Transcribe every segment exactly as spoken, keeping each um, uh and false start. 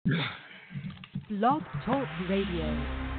Blog Talk Radio.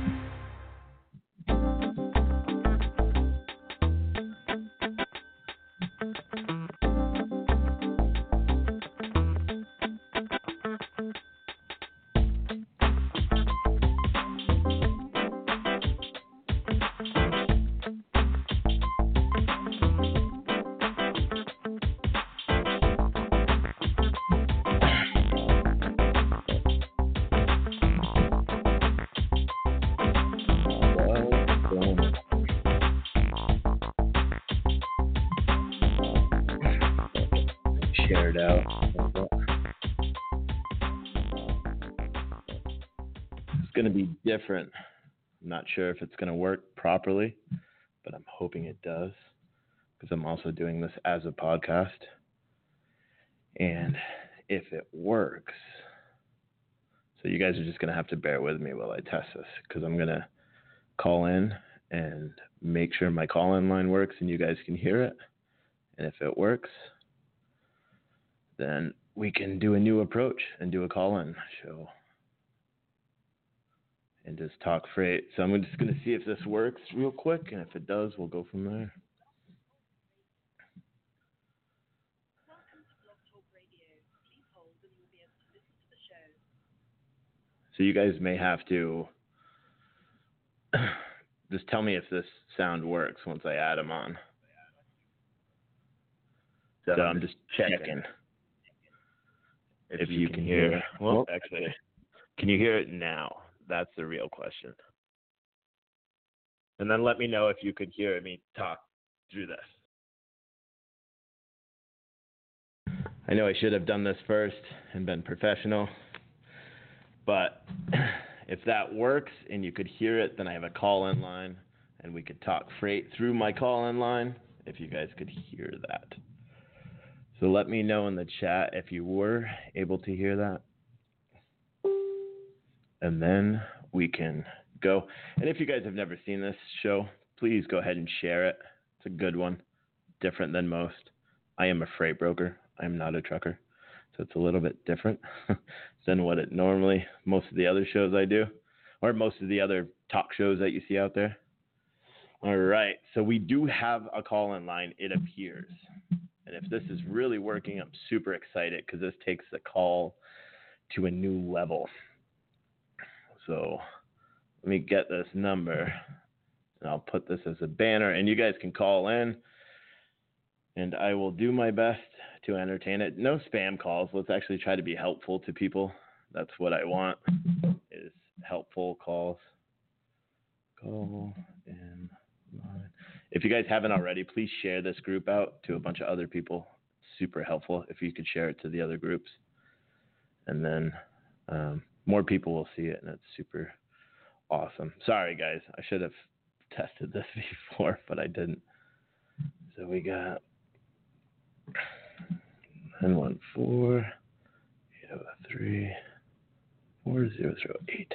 Share it out. It's going to be different. I'm not sure if it's going to work properly, but I'm hoping it does because I'm also doing this as a podcast. And if it works, so you guys are just going to have to bear with me while I test this because I'm going to call in and make sure my call-in line works and you guys can hear it. And if it works, then we can do a new approach and do a call-in show and just talk freight. So I'm just going to see if this works real quick, and if it does, we'll go from there. So you guys may have to just tell me if this sound works once I add them on. So I'm just checking. If, if you, you can, can hear, hear. Well, well, actually, can you hear it now? That's the real question. And then let me know if you could hear me talk through this. I know I should have done this first and been professional, but if that works and you could hear it, then I have a call-in line and we could talk freight through my call-in line if you guys could hear that. So let me know in the chat if you were able to hear that. And then we can go. And if you guys have never seen this show, please go ahead and share it. It's a good one, different than most. I am a freight broker. I'm not a trucker. So it's a little bit different than what it normally, most of the other shows I do, or most of the other talk shows that you see out there. All right. So we do have a call-in line, it appears. And if this is really working, I'm super excited because this takes the call to a new level. So let me get this number, and I'll put this as a banner, and you guys can call in, and I will do my best to entertain it. No spam calls. Let's actually try to be helpful to people. That's what I want, is helpful calls. Call in line. If you guys haven't already, please share this group out to a bunch of other people. Super helpful if you could share it to the other groups. And then um, more people will see it, and it's super awesome. Sorry, guys. I should have tested this before, but I didn't. So we got nine one four, eight oh three, four zero zero eight.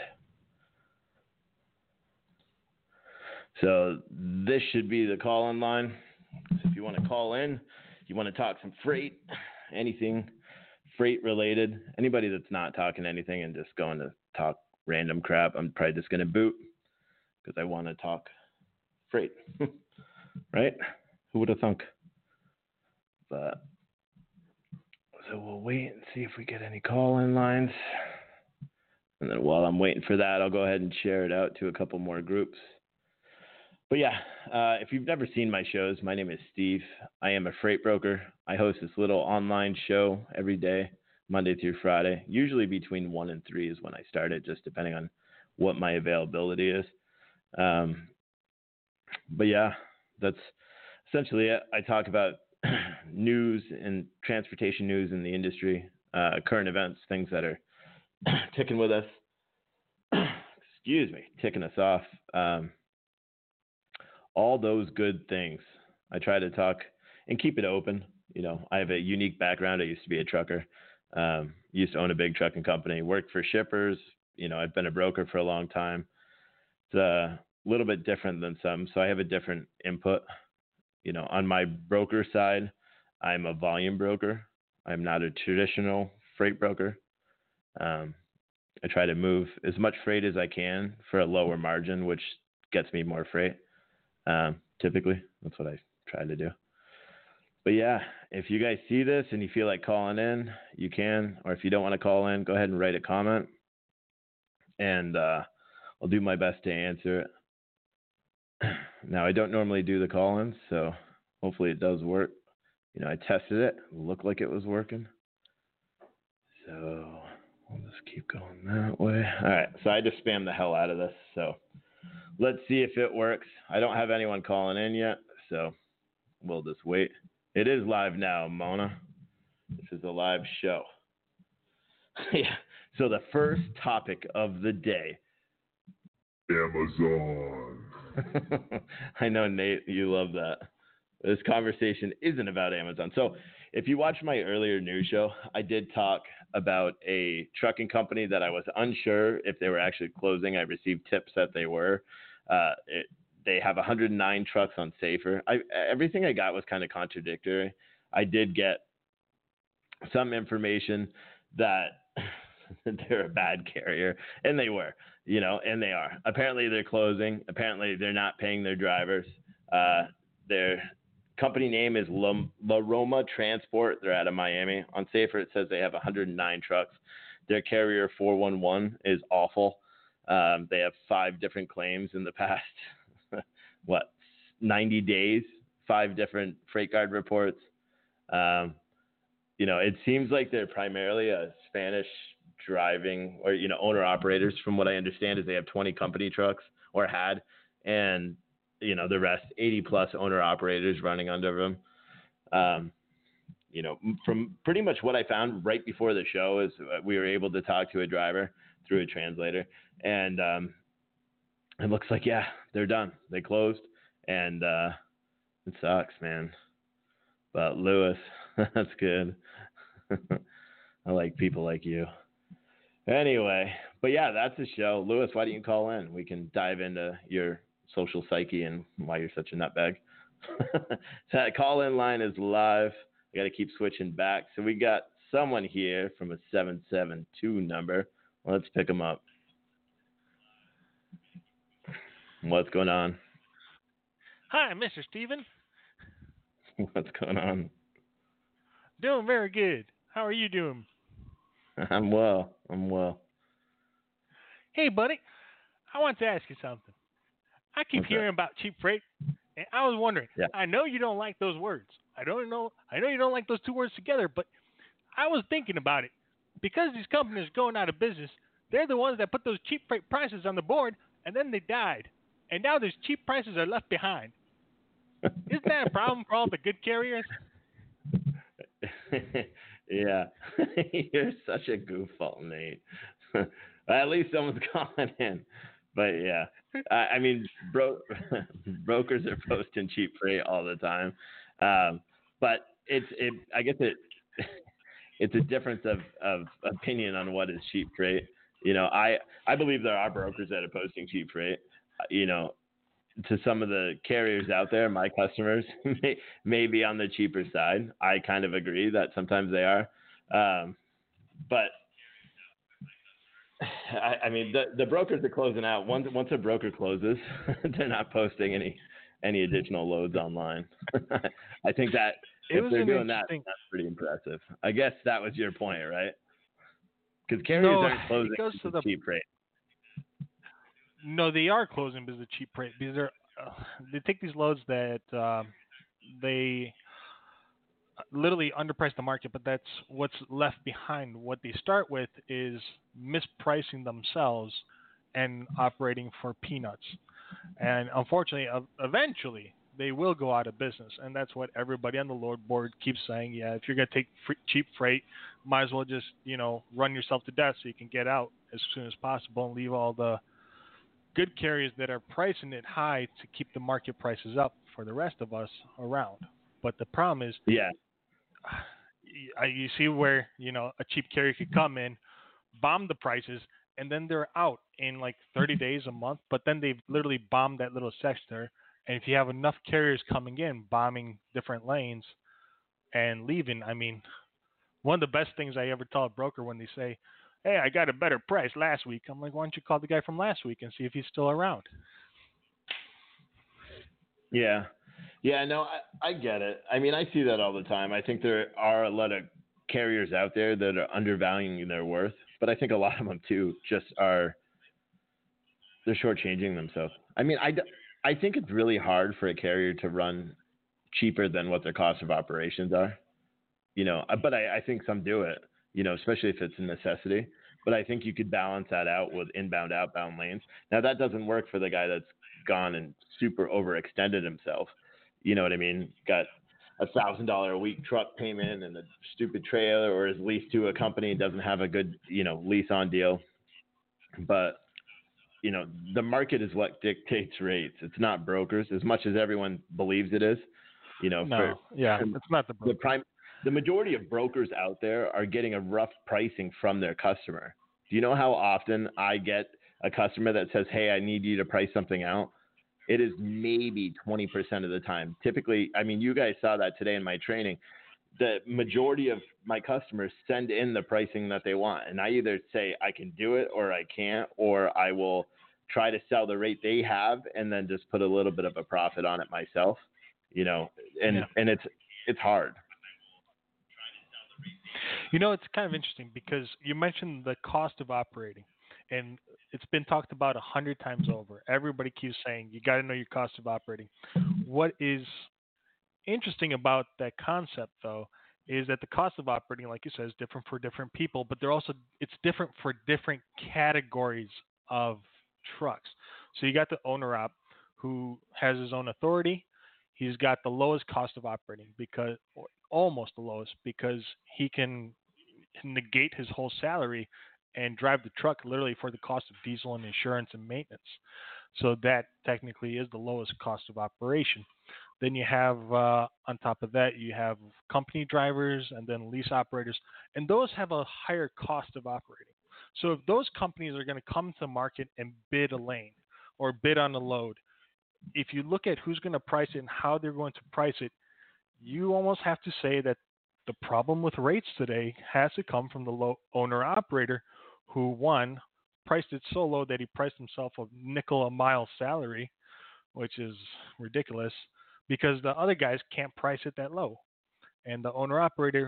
So this should be the call-in line. So if you want to call in, you want to talk some freight, anything freight related, anybody that's not talking anything and just going to talk random crap, I'm probably just going to boot because I want to talk freight, right? Who would have thunk? But so we'll wait and see if we get any call-in lines. And then while I'm waiting for that, I'll go ahead and share it out to a couple more groups. But yeah, uh, if you've never seen my shows, my name is Steve. I am a freight broker. I host this little online show every day, Monday through Friday. Usually between one and three is when I start it, just depending on what my availability is. Um, but yeah, that's essentially it. I talk about news and transportation news in the industry, uh, current events, things that are ticking with us. Excuse me, ticking us off. Um, all those good things. I try to talk and keep it open. You know, I have a unique background. I used to be a trucker. Um, used to own a big trucking company, worked for shippers. You know, I've been a broker for a long time. It's a little bit different than some, so I have a different input. You know, on my broker side, I'm a volume broker. I'm not a traditional freight broker. Um, I try to move as much freight as I can for a lower margin, which gets me more freight. Um, typically, that's what I try to do. But yeah, if you guys see this and you feel like calling in, you can. Or if you don't want to call in, go ahead and write a comment, and uh, I'll do my best to answer it. Now, I don't normally do the call-ins, so hopefully it does work. You know, I tested it. It looked like it was working. So we'll just keep going that way. All right, so I just spammed the hell out of this. So let's see if it works. I don't have anyone calling in yet, so we'll just wait. It is live now, Mona. This is a live show. Yeah. So the first topic of the day. Amazon. I know, Nate, you love that. This conversation isn't about Amazon. So if you watched my earlier news show, I did talk about a trucking company that I was unsure if they were actually closing. I received tips that they were. Uh, it, they have one hundred nine trucks on Safer. I, everything I got was kind of contradictory. I did get some information that they're a bad carrier, and they were, you know, and they are. Apparently they're closing. Apparently they're not paying their drivers. Uh, their company name is La, La Roma Transport. They're out of Miami. On Safer, it says they have one hundred nine trucks. Their carrier four one one is awful. Um, they have five different claims in the past, what, ninety days, five different freight guard reports. Um, you know, it seems like they're primarily a Spanish driving or, you know, owner operators. From what I understand is they have twenty company trucks or had, and, you know, the rest eighty plus owner operators running under them. Um, you know, from pretty much what I found right before the show is we were able to talk to a driver through a translator, and um, it looks like, yeah, they're done. They closed, and uh, it sucks, man. But Lewis, that's good. I like people like you. Anyway, but yeah, that's the show. Lewis, why don't you call in? We can dive into your social psyche and why you're such a nutbag. So that call-in line is live. I got to keep switching back. So we got someone here from a seven seven two number. Let's pick them up. What's going on? Hi, Mister Steven. What's going on? Doing very good. How are you doing? I'm well. I'm well. Hey, buddy. I want to ask you something. I keep What's hearing that? about cheap freight, and I was wondering. Yeah. I know you don't like those words. I don't know. I know you don't like those two words together, but I was thinking about it. Because these companies are going out of business, they're the ones that put those cheap freight prices on the board, and then they died. And now those cheap prices are left behind. Isn't that a problem for all the good carriers? Yeah. You're such a goofball, Nate. At least someone's calling in. But yeah, I, I mean, bro- brokers are posting cheap freight all the time. Um, but it's, it, I guess it, it's a difference of, of opinion on what is cheap freight. You know, I, I believe there are brokers that are posting cheap freight. You know, to some of the carriers out there, my customers may, may be on the cheaper side. I kind of agree that sometimes they are. Um, but I, I mean, the, the brokers are closing out. Once, once a broker closes, they're not posting any, any additional loads online. I think that It if was they're an doing that, interesting. that's pretty impressive. I guess that was your point, right? Because carriers No, aren't closing it goes to the cheap freight. No, they are closing because of cheap freight. Because they're uh, they take these loads that um, they literally underprice the market, but that's what's left behind. What they start with is mispricing themselves and operating for peanuts. And unfortunately, uh, eventually they will go out of business, and that's what everybody on the load board keeps saying. Yeah, if you're going to take free, cheap freight, might as well just you know run yourself to death so you can get out as soon as possible and leave all the good carriers that are pricing it high to keep the market prices up for the rest of us around. But the problem is, Yeah. you see where you know a cheap carrier could come in, bomb the prices, and then they're out in like thirty days, a month. But then they've literally bombed that little sector. And if you have enough carriers coming in, bombing different lanes and leaving, I mean, one of the best things I ever tell a broker when they say, hey, I got a better price last week. I'm like, why don't you call the guy from last week and see if he's still around? Yeah. Yeah, no, I, I get it. I mean, I see that all the time. I think there are a lot of carriers out there that are undervaluing their worth, but I think a lot of them too just are they're shortchanging themselves. I mean, I, I think it's really hard for a carrier to run cheaper than what their cost of operations are. You know, but I, I think some do it, you know, especially if it's a necessity. But I think you could balance that out with inbound, outbound lanes. Now, that doesn't work for the guy that's gone and super overextended himself. You know what I mean? Got a thousand dollar a week truck payment and a stupid trailer, or is leased to a company and doesn't have a good, you know, lease on deal. But, you know, the market is what dictates rates. It's not brokers, as much as everyone believes it is. You know, No, for, yeah, it's not the the prime. The majority of brokers out there are getting a rough pricing from their customer. Do you know how often I get a customer that says, hey, I need you to price something out? It is maybe twenty percent of the time. Typically, I mean, you guys saw that today in my training. The majority of my customers send in the pricing that they want. And I either say I can do it or I can't, or I will try to sell the rate they have and then just put a little bit of a profit on it myself, you know, and, Yeah. and it's, it's hard. You know, it's kind of interesting because you mentioned the cost of operating, and it's been talked about a hundred times over. Everybody keeps saying you got to know your cost of operating. What is interesting about that concept, though, is that the cost of operating, like you said, is different for different people, but they're also it's different for different categories of trucks. So you got the owner op who has his own authority. He's got the lowest cost of operating because, or almost the lowest, because he can negate his whole salary and drive the truck literally for the cost of diesel and insurance and maintenance. So that technically is the lowest cost of operation. Then you have, uh, on top of that, you have company drivers and then lease operators, and those have a higher cost of operating. So if those companies are going to come to market and bid a lane or bid on a load, if you look at who's going to price it and how they're going to price it, you almost have to say that the problem with rates today has to come from the low owner operator who, one, priced it so low that he priced himself a nickel a mile salary, which is ridiculous because the other guys can't price it that low. And the owner operator,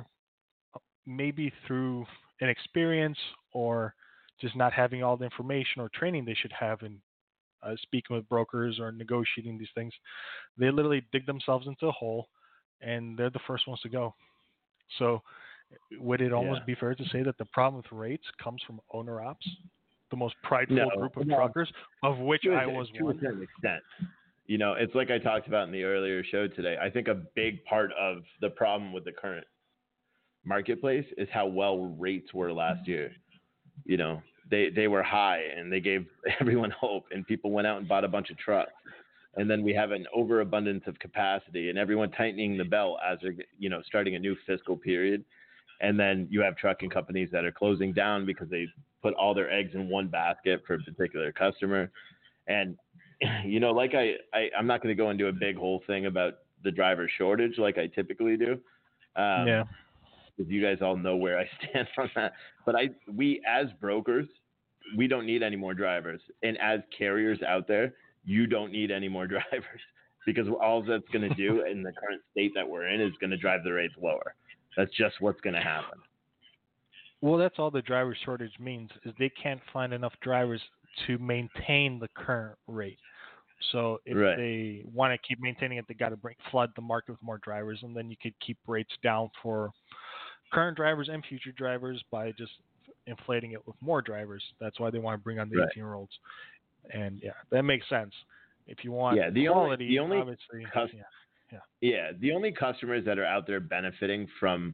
maybe through inexperience or just not having all the information or training they should have in uh, speaking with brokers or negotiating these things, they literally dig themselves into a hole and they're the first ones to go. So would it almost Yeah. be fair to say that the problem with rates comes from owner ops, the most prideful No, group of no. truckers, of which To a- I was to one? a certain extent. You know, it's like I talked about in the earlier show today. I think a big part of the problem with the current marketplace is how well rates were last year. You know, they, they were high and they gave everyone hope and people went out and bought a bunch of trucks. And then we have an overabundance of capacity and everyone tightening the belt as they're, you know, starting a new fiscal period. And then you have trucking companies that are closing down because they put all their eggs in one basket for a particular customer. And, you know, like I, I I'm not going to go into a big whole thing about the driver shortage like I typically do. Um, Yeah. Because you guys all know where I stand on that. But I, we as brokers, we don't need any more drivers. And as carriers out there, you don't need any more drivers because all that's going to do in the current state that we're in is going to drive the rates lower. That's just what's going to happen. Well, that's all the driver shortage means is they can't find enough drivers to maintain the current rate. So if Right. they want to keep maintaining it, they got to bring flood the market with more drivers, and then you could keep rates down for current drivers and future drivers by just inflating it with more drivers. That's why they want to bring on the Right. eighteen-year-olds. And yeah, that makes sense. If you want Yeah, the quality, only, the only obviously, cus- yeah, yeah. yeah, the only customers that are out there benefiting from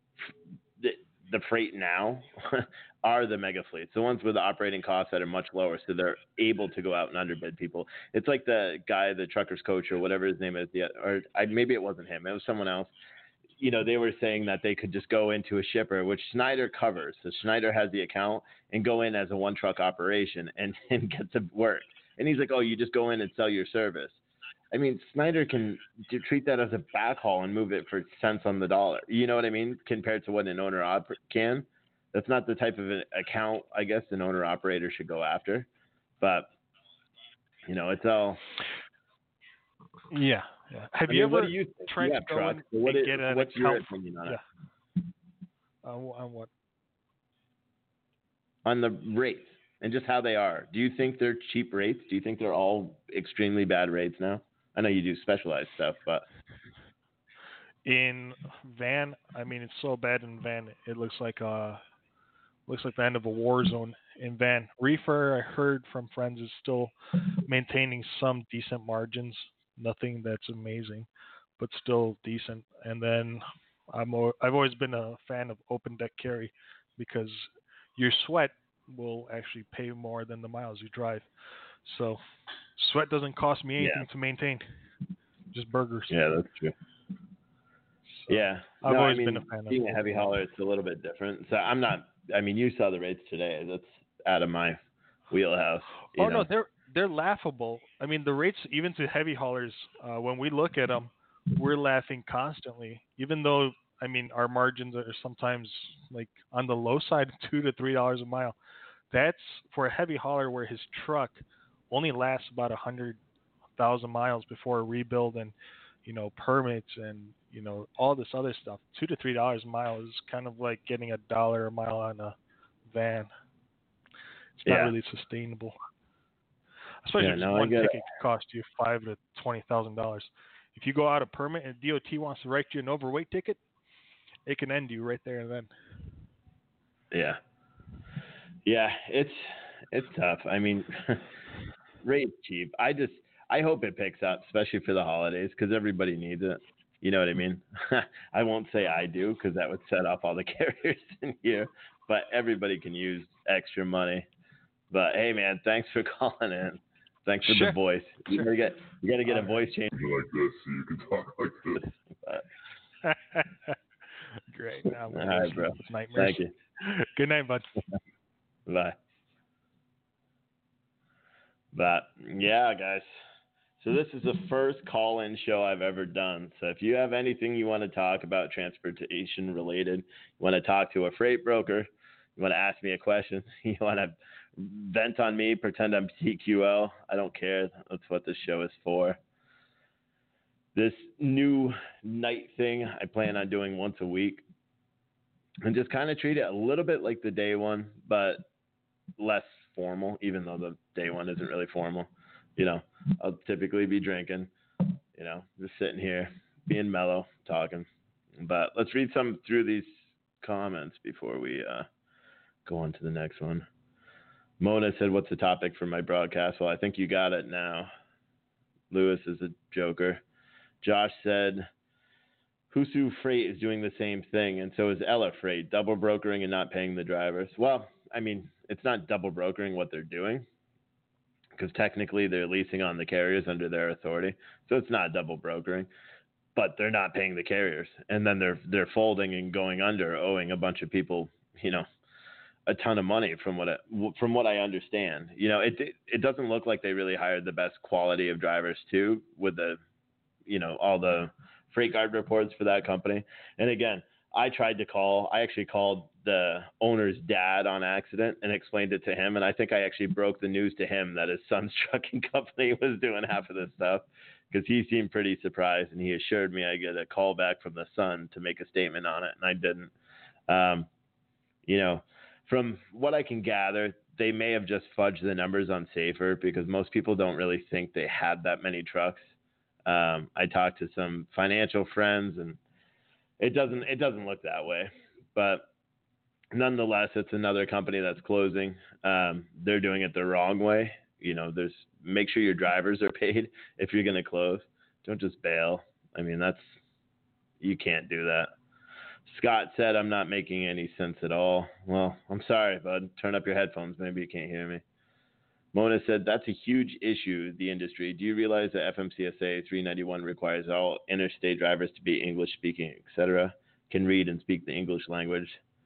the, the freight now are the mega fleets, the ones with the operating costs that are much lower, so they're able to go out and underbid people. It's like the guy, the trucker's coach or whatever his name is, the, or I, maybe it wasn't him, it was someone else. You know, they were saying that they could just go into a shipper, which Schneider covers. So Schneider has the account and go in as a one truck operation and, and get to work. And he's like, oh, you just go in and sell your service. I mean, Schneider can do, treat that as a backhaul and move it for cents on the dollar. You know what I mean? Compared to what an owner op can. that's not the type of an account I guess an owner operator should go after. But you know, it's all. Yeah, yeah. Have I you mean, what ever do you think? tried You to have go trucks. in So what and is, get an what's your account? opinion on Yeah. it? Uh, on what? On the rates and just how they are. Do you think they're cheap rates? Do you think they're all extremely bad rates now? I know you do specialized stuff, but In van, I mean, it's so bad in van. It looks like uh looks like the end of a war zone in van. Reefer, I heard from friends, is still maintaining some decent margins. Nothing that's amazing, but still decent. And then I'm al- I've always been a fan of open deck carry because your sweat will actually pay more than the miles you drive. So sweat doesn't cost me anything yeah, to maintain, just burgers. yeah, that's true. So Yeah, I've no, I always mean, been a fan of being a open heavy deck. hauler, it's a little bit different. So I'm not. I mean, you saw the rates today. That's out of my wheelhouse. You Oh know. no, they're they're laughable. I mean, the rates even to heavy haulers, uh, when we look at them, we're laughing constantly. Even though I mean our margins are sometimes like on the low side, two to three dollars a mile. That's for a heavy hauler where his truck only lasts about a hundred thousand miles before a rebuild and you know permits and you know all this other stuff. Two to three dollars a mile is kind of like getting a dollar a mile on a van. It's not Yeah. really sustainable. Especially Yeah. if just No, I one get it. ticket could cost you five to twenty thousand dollars. If you go out of permit and D O T wants to write you an overweight ticket, it can end you right there and then. Yeah. Yeah. It's it's tough. I mean, rate's cheap. I just I hope it picks up, especially for the holidays, because everybody needs it. You know what I mean? I won't say I do because that would set off all the carriers in here. But everybody can use extra money. But hey, man, thanks for calling in. Thanks for Sure. the voice. You Sure. gotta get you gotta get All a right. voice change like this so you can talk like this. But, Great. Now I'm all gonna go right, sleep bro. with nightmares. Thank you. Good night, bud. Bye. But yeah, guys. So this is the first call-in show I've ever done. So if you have anything you want to talk about transportation related, you want to talk to a freight broker, you want to ask me a question, you want to vent on me, pretend I'm T Q L, I don't care. That's what this show is for. This new night thing I plan on doing once a week and just kind of treat it a little bit like the day one, but less formal, even though the day one isn't really formal. You know, I'll typically be drinking, you know, just sitting here, being mellow, talking. But let's read some through these comments before we uh, go on to the next one. Mona said, what's the topic for my broadcast? Well, I think you got it now. Lewis is a joker. Josh said, Husu Freight is doing the same thing, and so is Ella Freight, double brokering and not paying the drivers. Well, I mean, it's not double brokering what they're doing, because technically they're leasing on the carriers under their authority. So it's not double brokering, but they're not paying the carriers. And then they're they're folding and going under, owing a bunch of people, you know, a ton of money from what it, from what I understand. You know, it it doesn't look like they really hired the best quality of drivers too, with the, you know, all the freight guard reports for that company. And again, I tried to call. I actually called the owner's dad on accident and explained it to him. And I think I actually broke the news to him that his son's trucking company was doing half of this stuff, because he seemed pretty surprised. And he assured me I get a call back from the son to make a statement on it. And I didn't. Um, you know, from what I can gather, they may have just fudged the numbers on Safer, because most people don't really think they had that many trucks. Um, I talked to some financial friends, and it doesn't it doesn't look that way. But nonetheless, it's another company that's closing. Um, they're doing it the wrong way. You know, there's make sure your drivers are paid if you're going to close. Don't just bail. I mean, that's you can't do that. Scott said, I'm not making any sense at all. Well, I'm sorry, bud. Turn up your headphones. Maybe you can't hear me. Mona said, that's a huge issue, the industry. Do you realize that F M C S A three ninety-one requires all interstate drivers to be English speaking, et cetera, can read and speak the English language?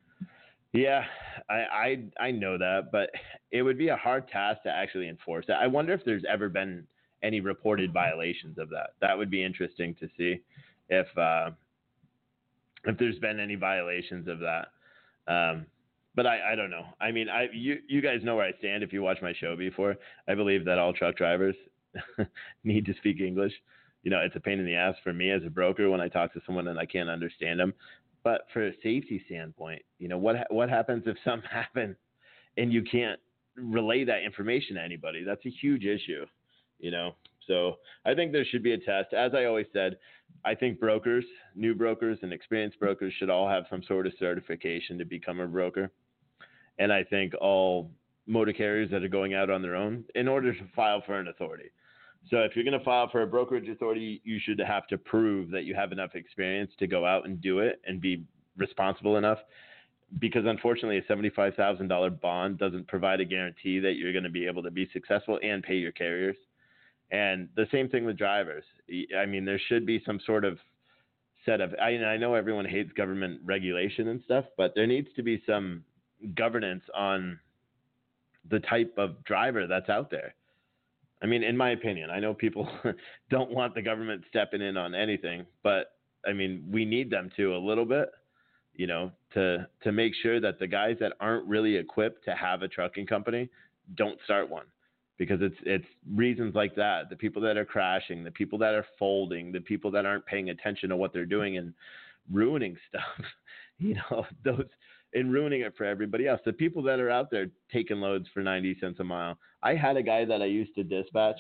Yeah, I, I I know that, but it would be a hard task to actually enforce that. I wonder if there's ever been any reported violations of that. That would be interesting to see if uh, if there's been any violations of that. Um, but I, I don't know. I mean, I you you guys know where I stand if you watch my show before. I believe that all truck drivers need to speak English. You know, it's a pain in the ass for me as a broker when I talk to someone and I can't understand them. But for a safety standpoint, you know, what what happens if something happens and you can't relay that information to anybody? That's a huge issue, you know. So I think there should be a test. As I always said, I think brokers, new brokers and experienced brokers should all have some sort of certification to become a broker. And I think all motor carriers that are going out on their own in order to file for an authority. So if you're going to file for a brokerage authority, you should have to prove that you have enough experience to go out and do it and be responsible enough. Because unfortunately, a seventy-five thousand dollars bond doesn't provide a guarantee that you're going to be able to be successful and pay your carriers. And the same thing with drivers. I mean, there should be some sort of set of, I, I know everyone hates government regulation and stuff, but there needs to be some governance on the type of driver that's out there. I mean, in my opinion, I know people don't want the government stepping in on anything, but I mean, we need them to a little bit, you know, to, to make sure that the guys that aren't really equipped to have a trucking company don't start one. Because it's it's reasons like that, the people that are crashing, the people that are folding, the people that aren't paying attention to what they're doing and ruining stuff, you know, those and ruining it for everybody else. The people that are out there taking loads for ninety cents a mile. I had a guy that I used to dispatch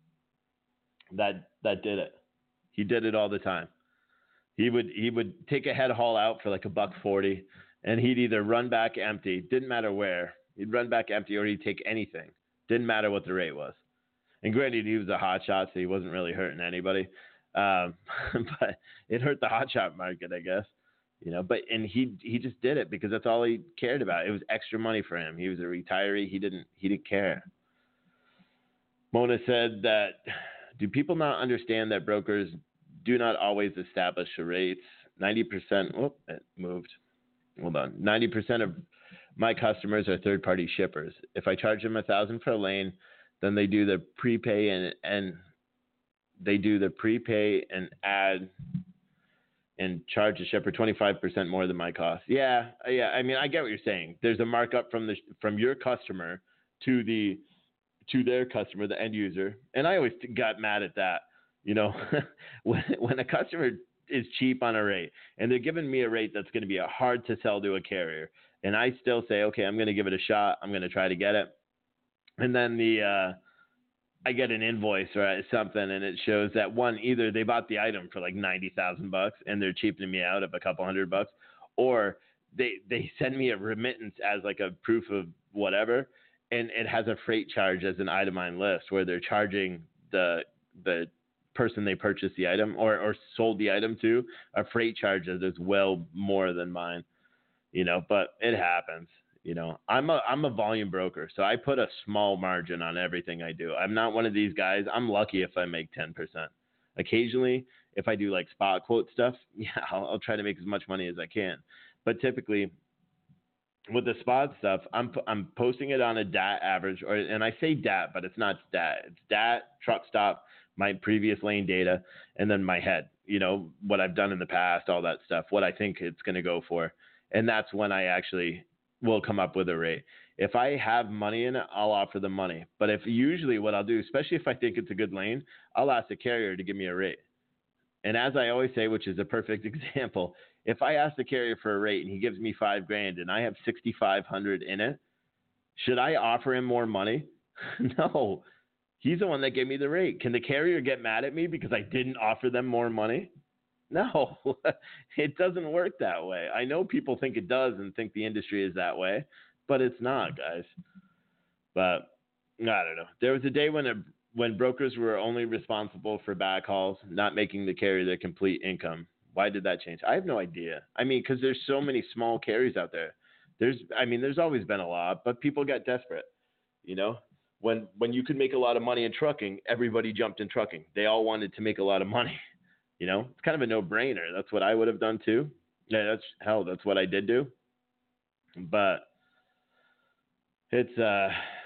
that that did it. He did it all the time. He would he would take a head haul out for like a buck forty, and he'd either run back empty, didn't matter where. He'd run back empty, or he'd take anything. Didn't matter what the rate was. And granted, he was a hot shot, so he wasn't really hurting anybody. Um, but it hurt the hot shot market, I guess. You know, but and he he just did it because that's all he cared about. It was extra money for him. He was a retiree. He didn't he didn't care. Mona said that, do people not understand that brokers do not always establish rates? ninety percent, whoop, it moved. Hold on. ninety percent of my customers are third-party shippers. If I charge them a thousand for a lane, then they do the prepay and and they do the prepay and add and charge the shipper twenty-five percent more than my cost. Yeah, yeah. I mean, I get what you're saying. There's a markup from the from your customer to the to their customer, the end user, and I always got mad at that. You know, when when a customer is cheap on a rate and they're giving me a rate that's going to be a hard to sell to a carrier. And I still say, okay, I'm going to give it a shot. I'm going to try to get it. And then the uh, I get an invoice or something, and it shows that one, either they bought the item for like ninety thousand bucks and they're cheapening me out of a couple hundred bucks, or they they send me a remittance as like a proof of whatever, and it has a freight charge as an item on list where they're charging the the person they purchased the item or or sold the item to a freight charge that is well more than mine. You know, but it happens. You know, I'm a I'm a volume broker, so I put a small margin on everything I do. I'm not one of these guys. I'm lucky if I make ten percent. Occasionally, if I do like spot quote stuff, yeah, I'll, I'll try to make as much money as I can. But typically, with the spot stuff, I'm I'm posting it on a D A T average, or and I say D A T, but it's not D A T. It's D A T, truck stop, my previous lane data, and then my head. You know, what I've done in the past, all that stuff, what I think it's going to go for. And that's when I actually will come up with a rate. If I have money in it, I'll offer the money. But if usually what I'll do, especially if I think it's a good lane, I'll ask the carrier to give me a rate. And as I always say, which is a perfect example, if I ask the carrier for a rate and he gives me five grand and I have sixty-five hundred in it, should I offer him more money? No, he's the one that gave me the rate. Can the carrier get mad at me because I didn't offer them more money? No, it doesn't work that way. I know people think it does and think the industry is that way, but it's not, guys. But I don't know. There was a day when a, when brokers were only responsible for backhauls, not making the carrier their complete income. Why did that change? I have no idea. I mean, because there's so many small carriers out there. There's, I mean, there's always been a lot, but people got desperate. You know, when when you could make a lot of money in trucking, everybody jumped in trucking. They all wanted to make a lot of money. You know, it's kind of a no-brainer. That's what I would have done too. Yeah, that's hell. That's what I did do. But it's uh,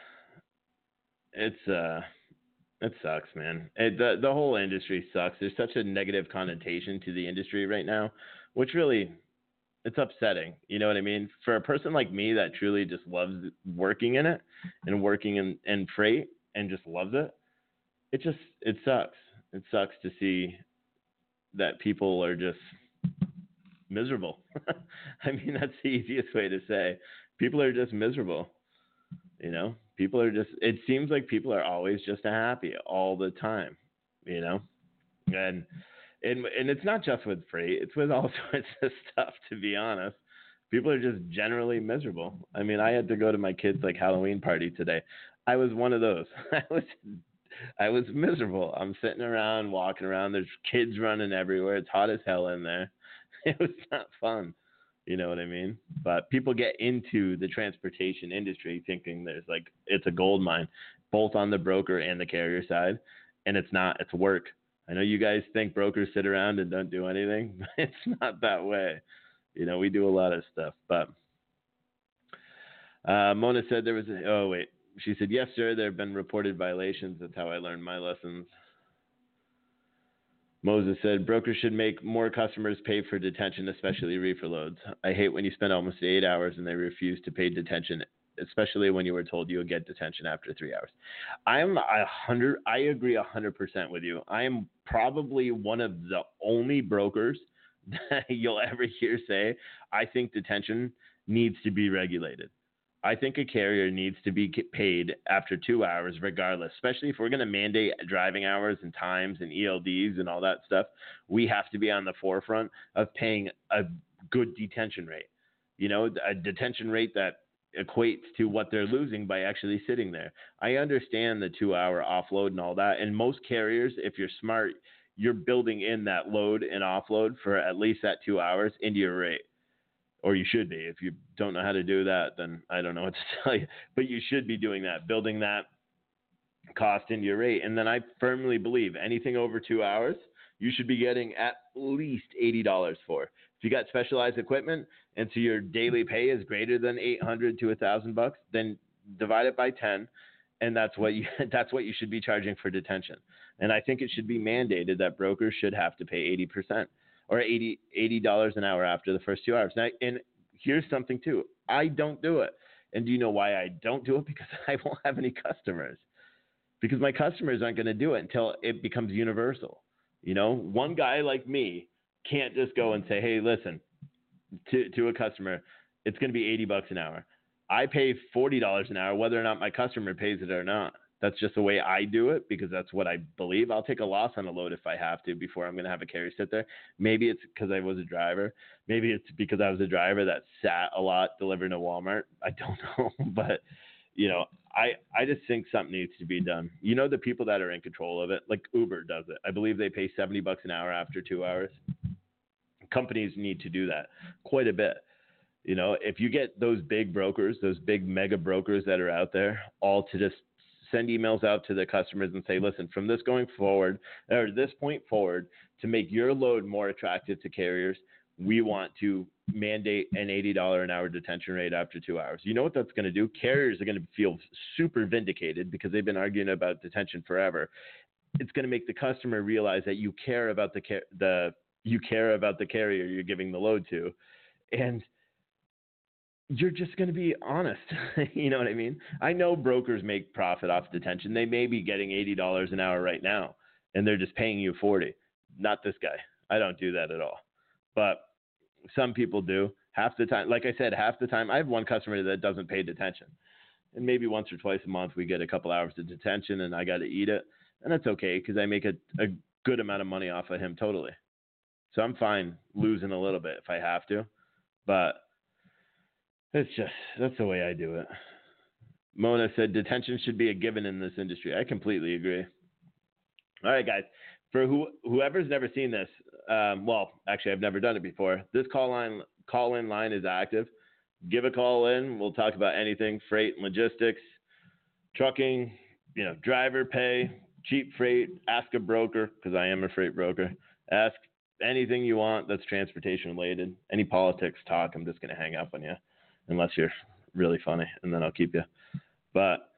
it's uh, it sucks, man. It, the the whole industry sucks. There's such a negative connotation to the industry right now, which really, It's upsetting. You know what I mean? For a person like me that truly just loves working in it and working in, in freight and just loves it, it just, it sucks. It sucks to see that people are just miserable. I mean, that's the easiest way to say. People are just miserable. You know, people are just, it seems like people are always just happy all the time, you know, and, and, and it's not just with freight, it's with all sorts of stuff, to be honest. People are just generally miserable. I mean, I had to go to my kids' like Halloween party today. I was one of those. I was, I was miserable. I'm sitting around, walking around. There's kids running everywhere. It's hot as hell in there. It was not fun. You know what I mean? But people get into the transportation industry thinking there's like, it's a gold mine, both on the broker and the carrier side. And it's not, it's work. I know you guys think brokers sit around and don't do anything, but it's not that way. You know, we do a lot of stuff, but uh, Mona said there was, a, oh wait, she said, yes, sir, there have been reported violations. That's how I learned my lessons. Moses said, brokers should make more customers pay for detention, especially reefer loads. I hate when you spend almost eight hours and they refuse to pay detention, especially when you were told you would get detention after three hours. I'm a hundred. I agree a hundred percent with you. I am probably one of the only brokers that you'll ever hear say, I think detention needs to be regulated. I think a carrier needs to be paid after two hours regardless, especially if we're going to mandate driving hours and times and E L Ds and all that stuff. We have to be on the forefront of paying a good detention rate, you know, a detention rate that equates to what they're losing by actually sitting there. I understand the two hour offload and all that. And most carriers, if you're smart, you're building in that load and offload for at least that two hours into your rate. Or you should be. If you don't know how to do that, then I don't know what to tell you. But you should be doing that, building that cost into your rate. And then I firmly believe anything over two hours, you should be getting at least eighty dollars for. If you got specialized equipment and so your daily pay is greater than eight hundred to one thousand bucks, then divide it by ten, and that's what you that's what you should be charging for detention. And I think it should be mandated that brokers should have to pay eighty percent. Or eighty dollars an hour after the first two hours. Now, and here's something too. I don't do it. And do you know why I don't do it? Because I won't have any customers. Because my customers aren't going to do it until it becomes universal. You know, one guy like me can't just go and say, hey, listen, to, to a customer, it's going to be eighty bucks an hour. I pay forty dollars an hour, whether or not my customer pays it or not. That's just the way I do it because that's what I believe. I'll take a loss on a load if I have to before I'm going to have a carrier sit there. Maybe it's because I was a driver. Maybe it's because I was a driver that sat a lot delivering to Walmart. I don't know. But, you know, I, I just think something needs to be done. You know, the people that are in control of it, like Uber does it. I believe they pay seventy bucks an hour after two hours. Companies need to do that quite a bit. You know, if you get those big brokers, those big mega brokers that are out there all to just send emails out to the customers and say, listen, from this going forward, or this point forward, to make your load more attractive to carriers, we want to mandate an eighty dollars an hour detention rate after two hours. You know what that's going to do? Carriers are going to feel super vindicated because they've been arguing about detention forever. It's going to make the customer realize that you care about the the you care about the carrier you're giving the load to, and you're just going to be honest. You know what I mean? I know brokers make profit off detention. They may be getting eighty dollars an hour right now, and they're just paying you forty. Not this guy. I don't do that at all. But some people do. Half the time, like I said, half the time, I have one customer that doesn't pay detention. And maybe once or twice a month, we get a couple hours of detention, and I got to eat it. And that's okay because I make a, a good amount of money off of him totally. So I'm fine losing a little bit if I have to. But it's just, that's the way I do it. Mona said detention should be a given in this industry. I completely agree. All right, guys. For who, whoever's never seen this, um, well, actually, I've never done it before. This call line, call-in line is active. Give a call in. We'll talk about anything, freight and logistics, trucking, you know, driver pay, cheap freight. Ask a broker, because I am a freight broker. Ask anything you want that's transportation related. Any politics talk, I'm just going to hang up on you. Unless you're really funny, and then I'll keep you. But,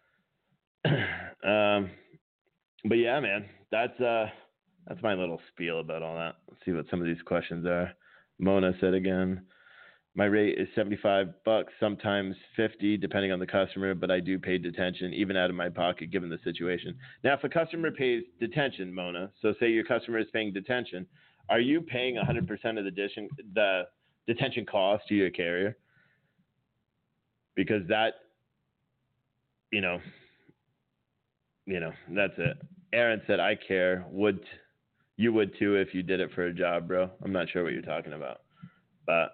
um, but yeah, man, that's uh, that's my little spiel about all that. Let's see what some of these questions are. Mona said again, My rate is seventy-five bucks, sometimes fifty, depending on the customer, but I do pay detention, even out of my pocket, given the situation. Now, if a customer pays detention, Mona, so say your customer is paying detention, are you paying one hundred percent of the, detention, the detention cost to your carrier? Because that, you know, you know, that's it. Aaron said, I care. Would you would too if you did it for a job, bro. I'm not sure what you're talking about, but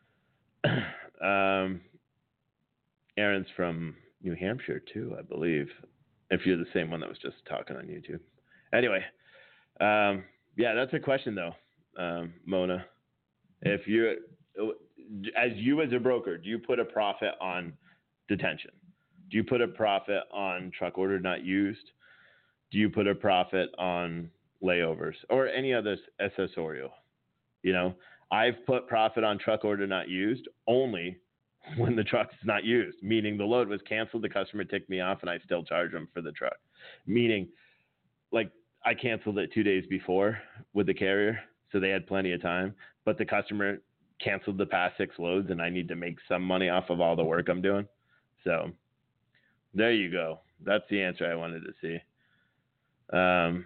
um, Aaron's from New Hampshire too, I believe, if you're the same one that was just talking on YouTube. Anyway, um, yeah, that's a question though, um, Mona. If you, as you as a broker, do you put a profit on detention? Do you put a profit on truck order not used? Do you put a profit on layovers or any other accessorial? You know, I've put profit on truck order not used only when the truck is not used, meaning the load was canceled, the customer ticked me off, and I still charge them for the truck. Meaning, like, I canceled it two days before with the carrier, so they had plenty of time, but the customer canceled the past six loads, and I need to make some money off of all the work I'm doing. So there you go. That's the answer I wanted to see. Um,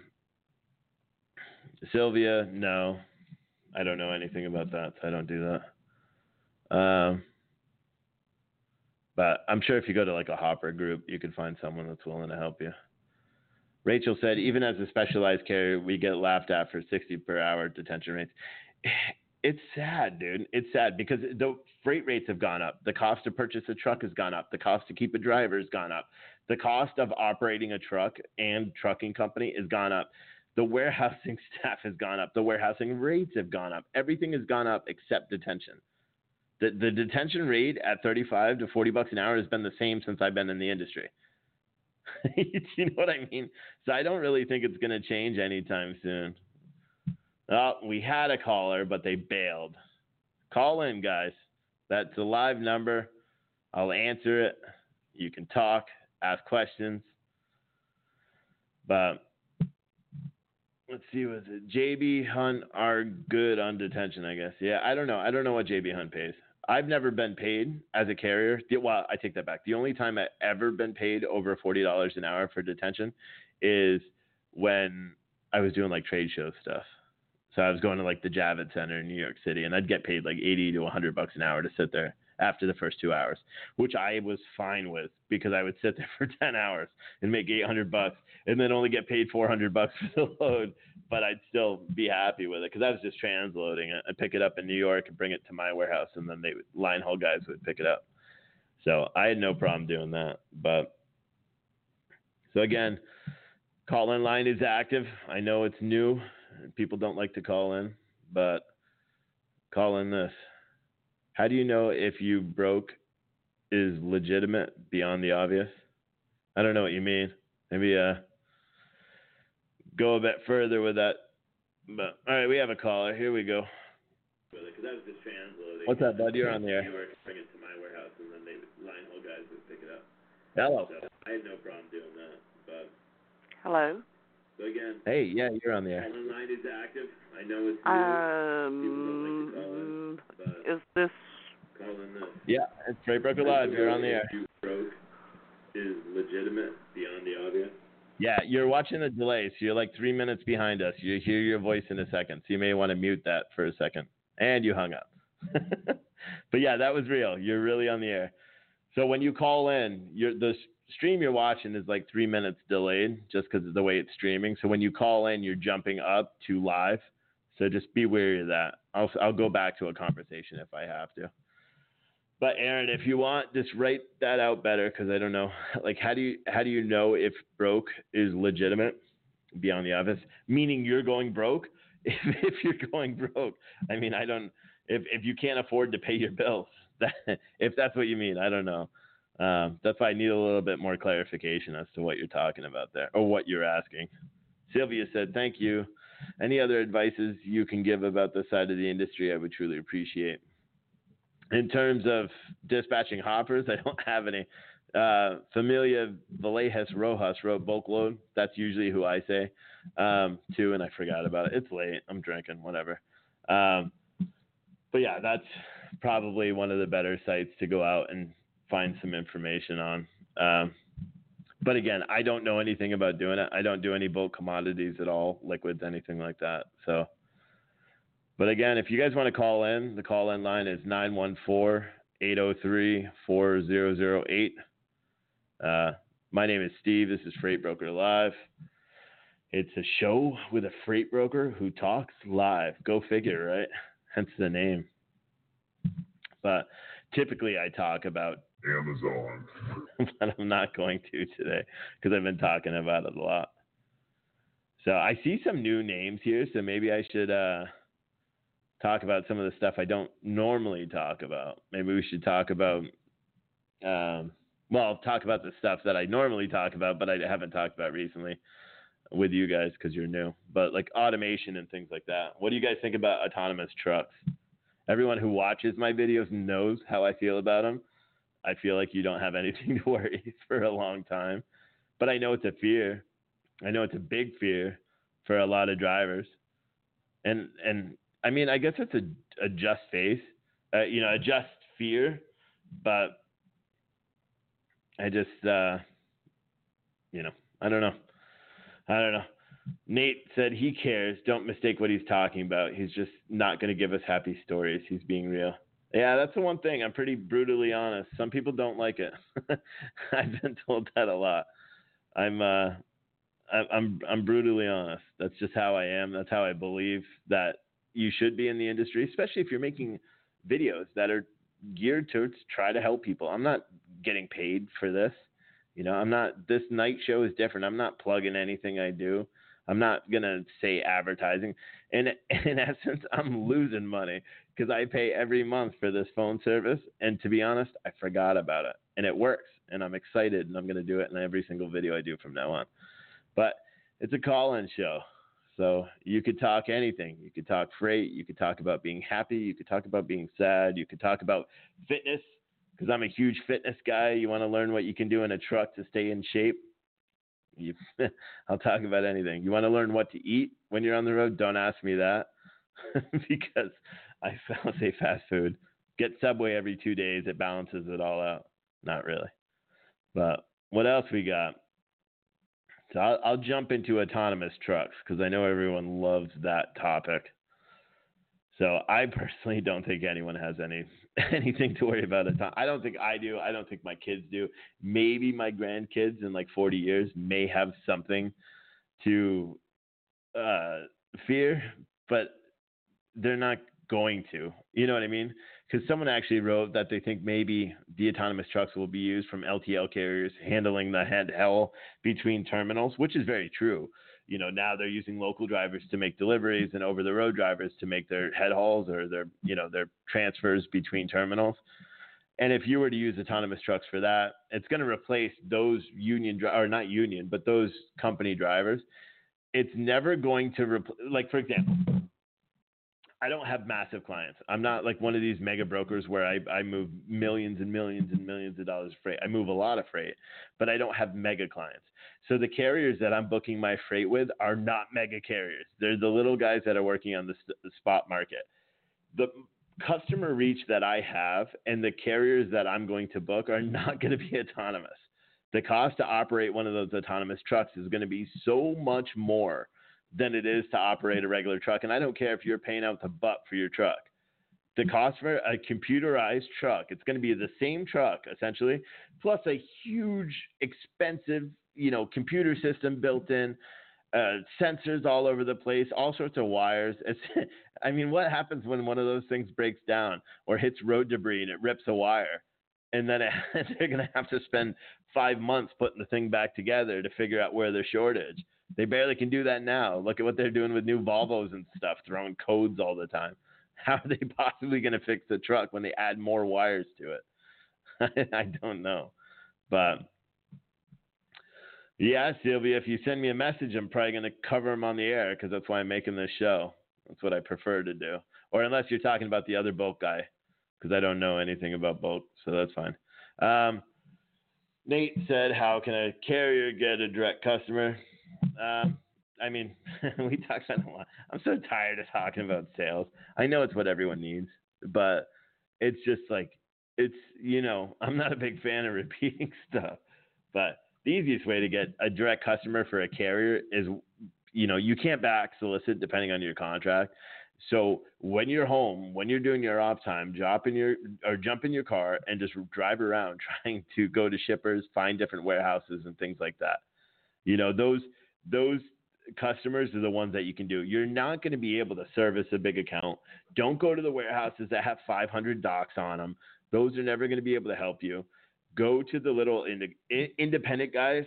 Sylvia, no. I don't know anything about that, so I don't do that. Um, but I'm sure if you go to like a Hopper group, you could find someone that's willing to help you. Rachel said, even as a specialized carrier, we get laughed at for sixty per hour detention rates. It's sad, dude. It's sad because the freight rates have gone up. The cost to purchase a truck has gone up. The cost to keep a driver has gone up. The cost of operating a truck and trucking company has gone up. The warehousing staff has gone up. The warehousing rates have gone up. Everything has gone up except detention. The the detention rate at thirty-five to forty bucks an hour has been the same since I've been in the industry. You know what I mean? So I don't really think it's going to change anytime soon. Oh, we had a caller, but they bailed. Call in, guys. That's a live number. I'll answer it. You can talk, ask questions. But let's see, was it J B Hunt are good on detention, I guess. Yeah, I don't know. I don't know what J B Hunt pays. I've never been paid as a carrier. Well, I take that back. The only time I've ever been paid over forty dollars an hour for detention is when I was doing like trade show stuff. So I was going to like the Javits Center in New York City, and I'd get paid like eighty to one hundred bucks an hour to sit there after the first two hours, which I was fine with because I would sit there for ten hours and make eight hundred bucks and then only get paid four hundred bucks for the load, but I'd still be happy with it because I was just transloading it. I'd pick it up in New York and bring it to my warehouse, and then they would, line haul guys would pick it up. So I had no problem doing that. But so again, call-in line is active. I know it's new. People don't like to call in, but call in this. How do you know if you broke is legitimate beyond the obvious? I don't know what you mean. Maybe uh, go a bit further with that. But all right, we have a caller. Here we go. Because I was just transloading. What's up, bud? You're on the air. Bring it to my warehouse, and then they line haul guys would pick it up. Hello. So I had no problem doing that. But hello. So again. Hey, yeah, you're on the air. Call-in line is active. I know it's new. Um, People don't like to call in, but is this? Call in this. Yeah, it's Freight Broker Live. You're on the air. You broke is legitimate beyond the obvious. Yeah, you're watching a delay, so you're like three minutes behind us. You hear your voice in a second, so you may want to mute that for a second. And you hung up. But yeah, that was real. You're really on the air. So when you call in, you're the stream you're watching is like three minutes delayed just because of the way it's streaming. So when you call in, you're jumping up to live. So just be wary of that. I'll I'll go back to a conversation if I have to. But Aaron, if you want, just write that out better because I don't know. Like, how do you how do you know if broke is legitimate beyond the obvious? Meaning you're going broke. If if you're going broke, I mean, I don't. If if you can't afford to pay your bills, that, if that's what you mean, I don't know. Um, that's why I need a little bit more clarification as to what you're talking about there or what you're asking. Sylvia said, "Thank you. Any other advices you can give about this side of the industry, I would truly appreciate." In terms of dispatching hoppers, I don't have any. Uh, Familia Villejas Rojas wrote bulk load. That's usually who I say um, to, and I forgot about it. It's late. I'm drinking, whatever. Um, but yeah, that's probably one of the better sites to go out and find some information on. Um, but again, I don't know anything about doing it. I don't do any bulk commodities at all, liquids, anything like that. So, but again, if you guys want to call in, the call in line is nine one four, eight oh three, four zero zero eight. Uh, my name is Steve. This is Freight Broker Live. It's a show with a freight broker who talks live. Go figure, right? Hence the name. But typically I talk about Amazon. but I'm not going to today because I've been talking about it a lot. So I see some new names here, so maybe I should uh, talk about some of the stuff I don't normally talk about. Maybe we should talk about, um, well, talk about the stuff that I normally talk about, but I haven't talked about recently with you guys because you're new. But like automation and things like that. What do you guys think about autonomous trucks? Everyone who watches my videos knows how I feel about them. I feel like you don't have anything to worry for a long time. But I know it's a fear. I know it's a big fear for a lot of drivers. And, and I mean, I guess it's a, a just face, uh, you know, a just fear. But I just, uh, you know, I don't know. I don't know. Nate said he cares. Don't mistake what he's talking about. He's just not going to give us happy stories. He's being real. Yeah, that's the one thing. I'm pretty brutally honest. Some people don't like it. I've been told that a lot. I'm uh, I'm I'm brutally honest. That's just how I am. That's how I believe that you should be in the industry, especially if you're making videos that are geared towards try to help people. I'm not getting paid for this. You know, I'm not. This night show is different. I'm not plugging anything I do. I'm not going to say advertising. And in essence, I'm losing money because I pay every month for this phone service. And to be honest, I forgot about it. And it works. And I'm excited. And I'm going to do it in every single video I do from now on. But it's a call-in show. So you could talk anything. You could talk freight. You could talk about being happy. You could talk about being sad. You could talk about fitness because I'm a huge fitness guy. You want to learn what you can do in a truck to stay in shape. You, I'll talk about anything. You want to learn what to eat when you're on the road? Don't ask me that because I I'll say fast food. Get Subway every two days. It balances it all out. Not really. But what else we got? So I'll, I'll jump into autonomous trucks because I know everyone loves that topic. So I personally don't think anyone has any anything to worry about. I don't think I do. I don't think my kids do. Maybe my grandkids in like forty years may have something to uh, fear, but they're not going to. You know what I mean? Because someone actually wrote that they think maybe the autonomous trucks will be used from L T L carriers handling the head hell between terminals, which is very true. You know, now they're using local drivers to make deliveries and over-the-road drivers to make their head hauls or their, you know, their transfers between terminals. And if you were to use autonomous trucks for that, it's going to replace those union or not union, but those company drivers. It's never going to repl- like, for example, I don't have massive clients. I'm not like one of these mega brokers where I, I move millions and millions and millions of dollars of freight. I move a lot of freight, but I don't have mega clients. So the carriers that I'm booking my freight with are not mega carriers. They're the little guys that are working on the, st- the spot market. The customer reach that I have and the carriers that I'm going to book are not going to be autonomous. The cost to operate one of those autonomous trucks is going to be so much more than it is to operate a regular truck. And I don't care if you're paying out the butt for your truck. The cost for a computerized truck, it's going to be the same truck essentially, plus a huge, expensive, you know, computer system built in, uh, sensors all over the place, all sorts of wires. It's, I mean, what happens when one of those things breaks down or hits road debris and it rips a wire? And then it, they're going to have to spend five months putting the thing back together to figure out where there's shortage. They barely can do that now. Look at what they're doing with new Volvos and stuff, throwing codes all the time. How are they possibly going to fix the truck when they add more wires to it? I don't know. But, yeah, Sylvia, if you send me a message, I'm probably going to cover them on the air because that's why I'm making this show. That's what I prefer to do. Or unless you're talking about the other bulk guy, because I don't know anything about bulk, so that's fine. Um, Nate said, how can a carrier get a direct customer? Um, I mean, we talked about a lot. I'm so tired of talking about sales. I know it's what everyone needs, but it's just like, it's, you know, I'm not a big fan of repeating stuff, but the easiest way to get a direct customer for a carrier is, you know, you can't back solicit depending on your contract. So when you're home, when you're doing your off time, jump in your or jump in your car and just drive around trying to go to shippers, find different warehouses and things like that. You know, those those customers are the ones that you can do. You're not going to be able to service a big account. Don't go to the warehouses that have five hundred docks on them. Those are never going to be able to help you. Go to the little ind- independent guys,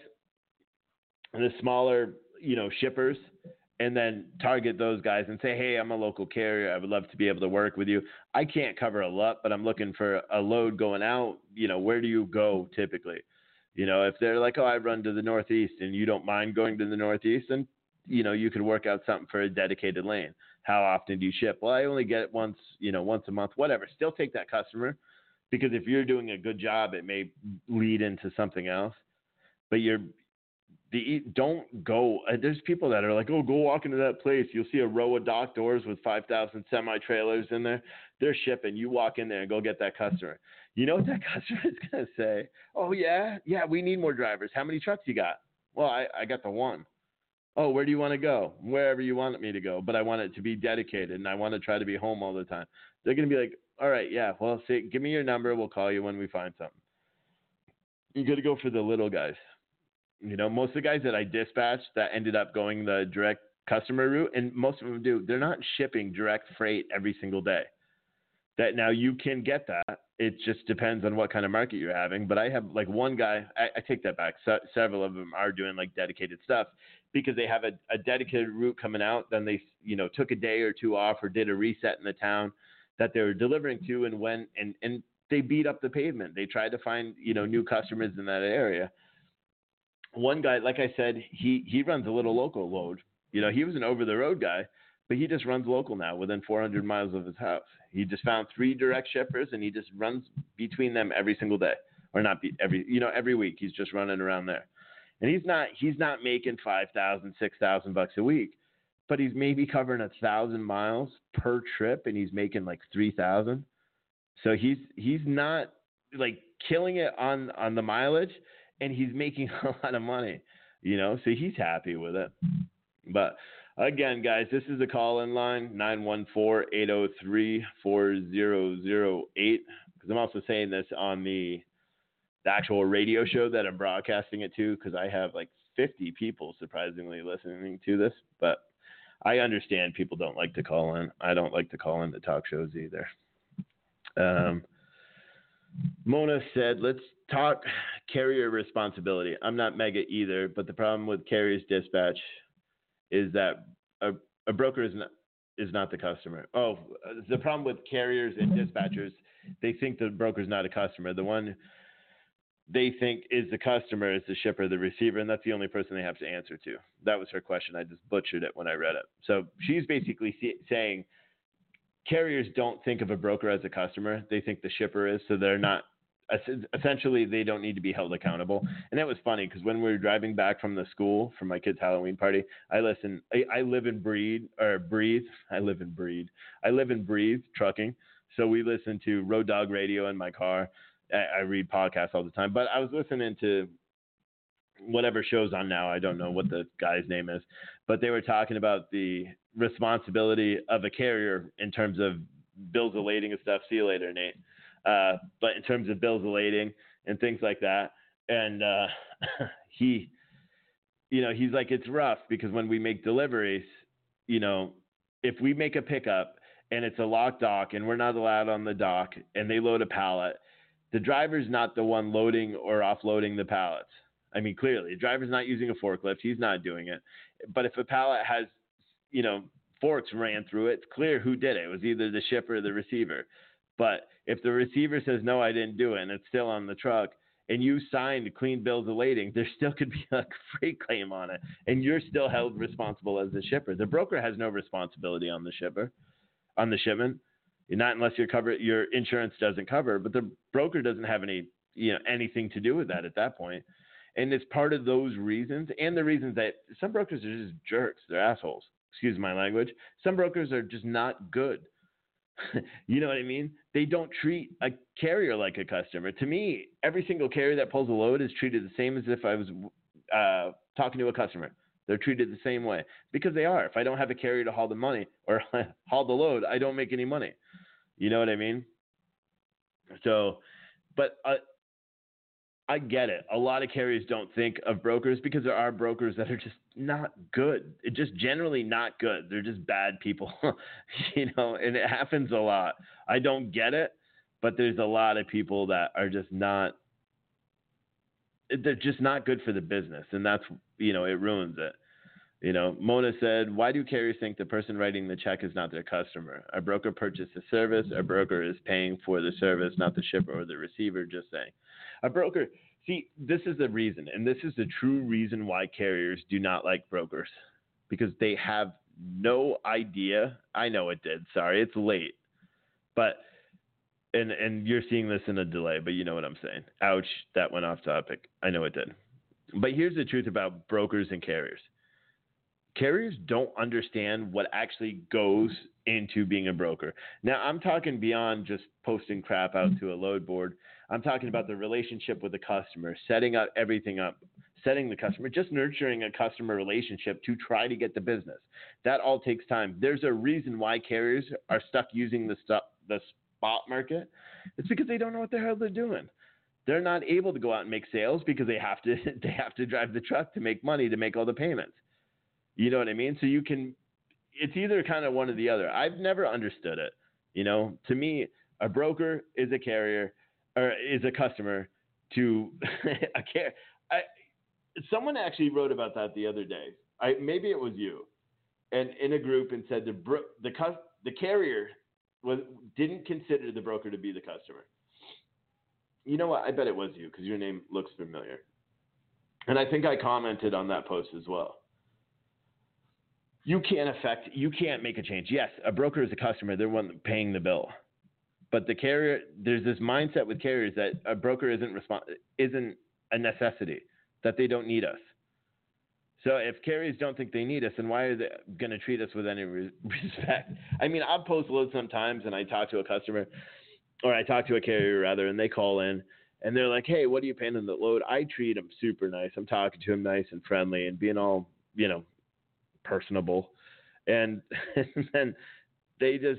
the smaller, you know, shippers, and then target those guys and say, hey, I'm a local carrier. I would love to be able to work with you. I can't cover a lot, but I'm looking for a load going out. You know, where do you go typically? You know, if they're like, oh, I run to the Northeast and you don't mind going to the Northeast, then, you know, you could work out something for a dedicated lane. How often do you ship? Well, I only get it once, you know, once a month, whatever. Still take that customer, because if you're doing a good job, it may lead into something else. But you're, The, don't go. Uh, there's people that are like, oh, go walk into that place. You'll see a row of dock doors with five thousand semi trailers in there. They're shipping. You walk in there and go get that customer. You know what that customer is going to say? Oh, yeah, yeah, we need more drivers. How many trucks you got? Well, I, I got the one. Oh, where do you want to go? Wherever you want me to go, but I want it to be dedicated and I want to try to be home all the time. They're going to be like, all right, yeah, well, say, give me your number. We'll call you when we find something. You got to go for the little guys. You know, most of the guys that I dispatched that ended up going the direct customer route, and most of them do, they're not shipping direct freight every single day. That now you can get that. It just depends on what kind of market you're having. But I have like one guy, I, I take that back. So, several of them are doing like dedicated stuff because they have a, a dedicated route coming out. Then they, you know, took a day or two off or did a reset in the town that they were delivering to and went and, and they beat up the pavement. They tried to find, you know, new customers in that area. One guy, like I said, he, he runs a little local load. You know, he was an over-the-road guy, but he just runs local now within four hundred miles of his house. He just found three direct shippers, and he just runs between them every single day. Or not be, every, you know, every week. He's just running around there. And he's not he's not making five thousand, six thousand bucks a week, but he's maybe covering one thousand miles per trip, and he's making like three thousand. So he's he's not, like, killing it on, on the mileage, and he's making a lot of money, you know, so he's happy with it. But again, guys, this is the call-in line, nine one four, eight oh three, four zero zero eight, because I'm also saying this on the, the actual radio show that I'm broadcasting it to, because I have like fifty people surprisingly listening to this, but I understand people don't like to call in. I don't like to call in the talk shows either. Um, Mona said, let's talk carrier responsibility. I'm not mega either, but the problem with carriers dispatch is that a, a broker is not, is not the customer. Oh, the problem with carriers and dispatchers, they think the broker's not a customer. The one they think is the customer is the shipper, the receiver, and that's the only person they have to answer to. That was her question. I just butchered it when I read it. So she's basically saying carriers don't think of a broker as a customer. They think the shipper is, so they're not, essentially they don't need to be held accountable. And that was funny because when we were driving back from the school for my kid's Halloween party, I listen, I, I live and breathe, or breathe, I live and breathe, I live and breathe trucking. So we listen to Road Dog Radio in my car. I, I read podcasts all the time, but I was listening to whatever show's on now. I don't know what the guy's name is, but they were talking about the responsibility of a carrier in terms of bills of lading and stuff. See you later, Nate. Uh, but in terms of bills of lading and things like that. And uh, he, you know, he's like, it's rough because when we make deliveries, you know, if we make a pickup and it's a locked dock and we're not allowed on the dock and they load a pallet, the driver's not the one loading or offloading the pallets. I mean, clearly, the driver's not using a forklift. He's not doing it. But if a pallet has, you know, forks ran through it, it's clear who did it. It was either the shipper or the receiver. But if the receiver says, no, I didn't do it, and it's still on the truck, and you signed clean bills of lading, there still could be a freight claim on it, and you're still held responsible as the shipper. The broker has no responsibility on the shipper, on the shipment, not unless your cover, your insurance doesn't cover, but the broker doesn't have any, you know, anything to do with that at that point. And it's part of those reasons and the reasons that some brokers are just jerks. They're assholes. Excuse my language. Some brokers are just not good. You know what I mean? They don't treat a carrier like a customer. To me, every single carrier that pulls a load is treated the same as if I was uh, talking to a customer. They're treated the same way because they are. If I don't have a carrier to haul the money or haul the load, I don't make any money. You know what I mean? So, but uh, I get it. A lot of carriers don't think of brokers because there are brokers that are just not good. It just generally not good. They're just bad people, you know, and it happens a lot. I don't get it, but there's a lot of people that are just not, they're just not good for the business. And that's, you know, it ruins it. You know, Mona said, why do carriers think the person writing the check is not their customer? A broker purchased a service. A broker is paying for the service, not the shipper or the receiver, just saying. A broker, see, this is the reason, and this is the true reason why carriers do not like brokers, because they have no idea. I know it did. Sorry, it's late. But, and, and you're seeing this in a delay, but you know what I'm saying. Ouch, that went off topic. I know it did. But here's the truth about brokers and carriers. Carriers don't understand what actually goes into being a broker. Now, I'm talking beyond just posting crap out to a load board. I'm talking about the relationship with the customer, setting up everything up, setting the customer, just nurturing a customer relationship to try to get the business. That all takes time. There's a reason why carriers are stuck using the, stu- the spot market. It's because they don't know what the hell they're doing. They're not able to go out and make sales because they have to they have to drive the truck to make money to make all the payments. You know what I mean? So you can, it's either kind of one or the other. I've never understood it. You know, to me, a broker is a carrier or is a customer to a care. I, someone actually wrote about that the other day. I, maybe it was you, and in a group, and said the bro, the the carrier was didn't consider the broker to be the customer. You know what? I bet it was you because your name looks familiar. And I think I commented on that post as well. You can't affect, you can't make a change. Yes, a broker is a customer. They're one paying the bill. But the carrier, there's this mindset with carriers that a broker isn't respons- isn't a necessity, that they don't need us. So if carriers don't think they need us, then why are they going to treat us with any re- respect? I mean, I'll post loads sometimes and I talk to a customer, or I talk to a carrier rather, and they call in and they're like, hey, what are you paying on the load? I treat them super nice. I'm talking to them nice and friendly and being all, you know, personable, and, and then they just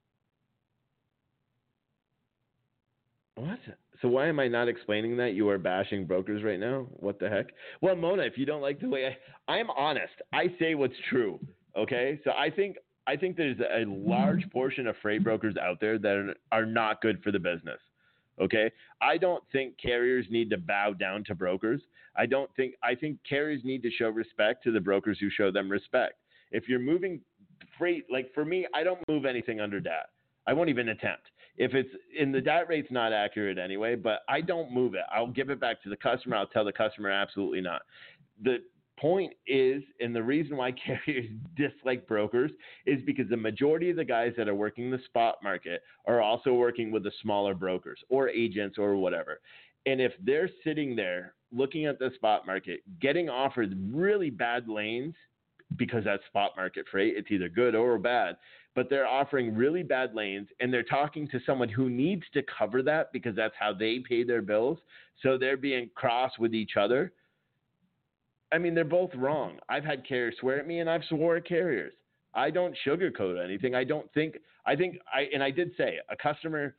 what? So why am I not explaining that? You are bashing brokers right now? What the heck? Well, Mona, if you don't like the way I, I am honest, I say what's true. Okay, so I think I think there's a large portion of freight brokers out there that are, are not good for the business. Okay, I don't think carriers need to bow down to brokers. I don't think I think carriers need to show respect to the brokers who show them respect. If you're moving freight, like for me, I don't move anything under D A T. I won't even attempt. If it's in the D A T rate's not accurate anyway, but I don't move it. I'll give it back to the customer. I'll tell the customer absolutely not. The point is, and the reason why carriers dislike brokers is because the majority of the guys that are working the spot market are also working with the smaller brokers or agents or whatever. And if they're sitting there looking at the spot market, getting offered really bad lanes, because that's spot market freight, it's either good or bad, but they're offering really bad lanes and they're talking to someone who needs to cover that because that's how they pay their bills. So they're being cross with each other. I mean, they're both wrong. I've had carriers swear at me and I've swore at carriers. I don't sugarcoat anything. I don't think, I think, I and I did say a customer,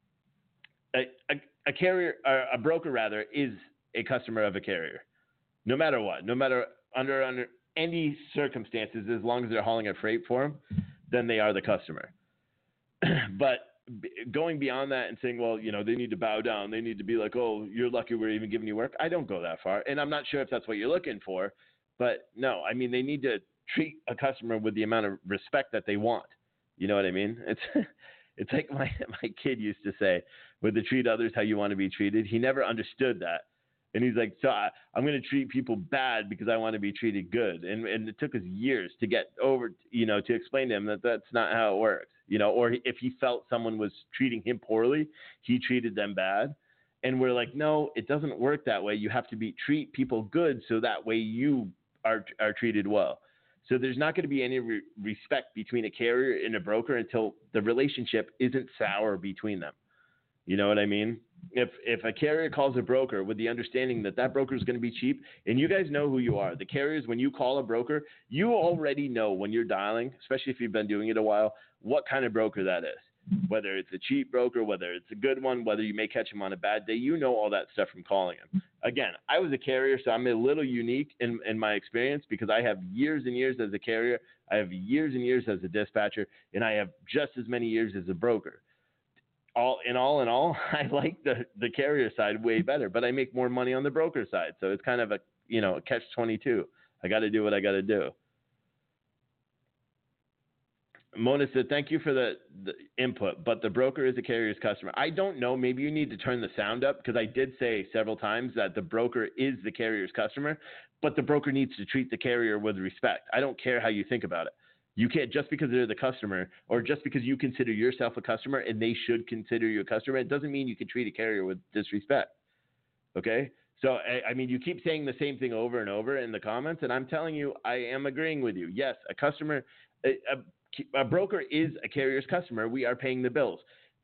a, a, a carrier, a broker rather, is a customer of a carrier. No matter what, no matter under, under any circumstances, as long as they're hauling a freight for them, then they are the customer. But going beyond that and saying, well, you know, they need to bow down. They need to be like, oh, you're lucky we're even giving you work. I don't go that far. And I'm not sure if that's what you're looking for. But no, I mean, they need to treat a customer with the amount of respect that they want. You know what I mean? It's it's like my, my kid used to say, with the treat others how you want to be treated. He never understood that. And he's like, so I, I'm going to treat people bad because I want to be treated good. And and it took us years to get over, you know, to explain to him that that's not how it works. You know, or if he felt someone was treating him poorly, he treated them bad. And we're like, no, it doesn't work that way. You have to be treat people good so that way you are are treated well. So there's not going to be any re- respect between a carrier and a broker until the relationship isn't sour between them. You know what I mean? If if a carrier calls a broker with the understanding that that broker is going to be cheap, and you guys know who you are, the carriers, when you call a broker, you already know when you're dialing, especially if you've been doing it a while, what kind of broker that is. Whether it's a cheap broker, whether it's a good one, whether you may catch him on a bad day, you know all that stuff from calling him. Again, I was a carrier, so I'm a little unique in, in my experience because I have years and years as a carrier, I have years and years as a dispatcher, and I have just as many years as a broker. All in all in all, I like the, the carrier side way better, but I make more money on the broker side. So it's kind of a, you know, a catch twenty-two. I got to do what I got to do. Mona said, thank you for the, the input, but the broker is a carrier's customer. I don't know. Maybe you need to turn the sound up because I did say several times that the broker is the carrier's customer, but the broker needs to treat the carrier with respect. I don't care how you think about it. You can't, just because they're the customer or just because you consider yourself a customer and they should consider you a customer, it doesn't mean you can treat a carrier with disrespect. Okay? So, I, I mean, you keep saying the same thing over and over in the comments, and I'm telling you, I am agreeing with you. Yes, a customer, a, a, a broker is a carrier's customer. We are paying the bills.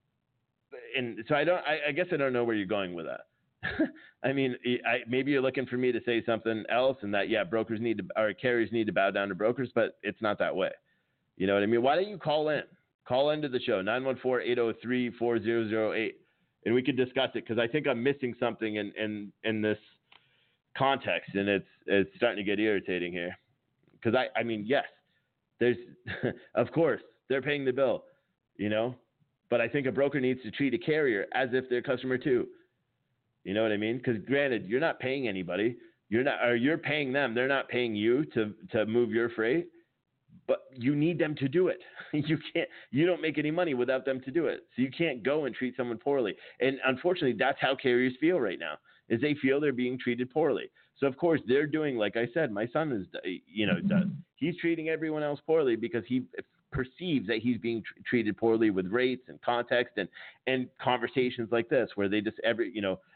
And so I don't, I, I guess I don't know where you're going with that. I mean, I, maybe you're looking for me to say something else and that, yeah, brokers need to, or carriers need to bow down to brokers, but it's not that way. You know what I mean? Why don't you call in? Call into the show, nine one four, eight oh three, four oh oh eight, and we can discuss it because I think I'm missing something in, in, in this context, and it's it's starting to get irritating here. Because, I, I mean, yes, there's, of course, they're paying the bill, you know, but I think a broker needs to treat a carrier as if they're a customer too. You know what I mean? Because granted, you're not paying anybody. You're not, or you're paying them. They're not paying you to, to move your freight, but you need them to do it. You can't, you don't make any money without them to do it. So you can't go and treat someone poorly. And unfortunately, that's how carriers feel right now, is they feel they're being treated poorly. So of course they're doing, like I said, my son is, you know, does. He's treating everyone else poorly because he perceives that he's being tr- treated poorly with rates and context and, and conversations like this, where they just every, you know,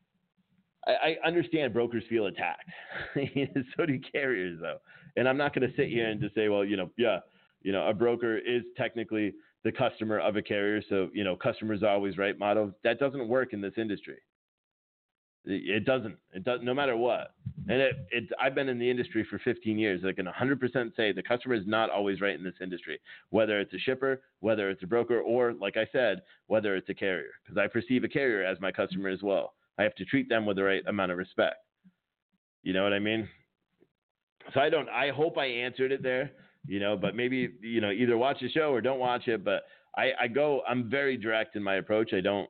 I understand brokers feel attacked. So do carriers, though. And I'm not going to sit here and just say, well, you know, yeah, you know, a broker is technically the customer of a carrier. So, you know, customers are always right motto. That doesn't work in this industry. It doesn't. It does, no matter what. And it, it, I've been in the industry for fifteen years. I can one hundred percent say the customer is not always right in this industry, whether it's a shipper, whether it's a broker, or, like I said, whether it's a carrier. Because I perceive a carrier as my customer as well. I have to treat them with the right amount of respect. You know what I mean? So I don't, I hope I answered it there, you know, but maybe, you know, either watch the show or don't watch it. But I, I go, I'm very direct in my approach. I don't,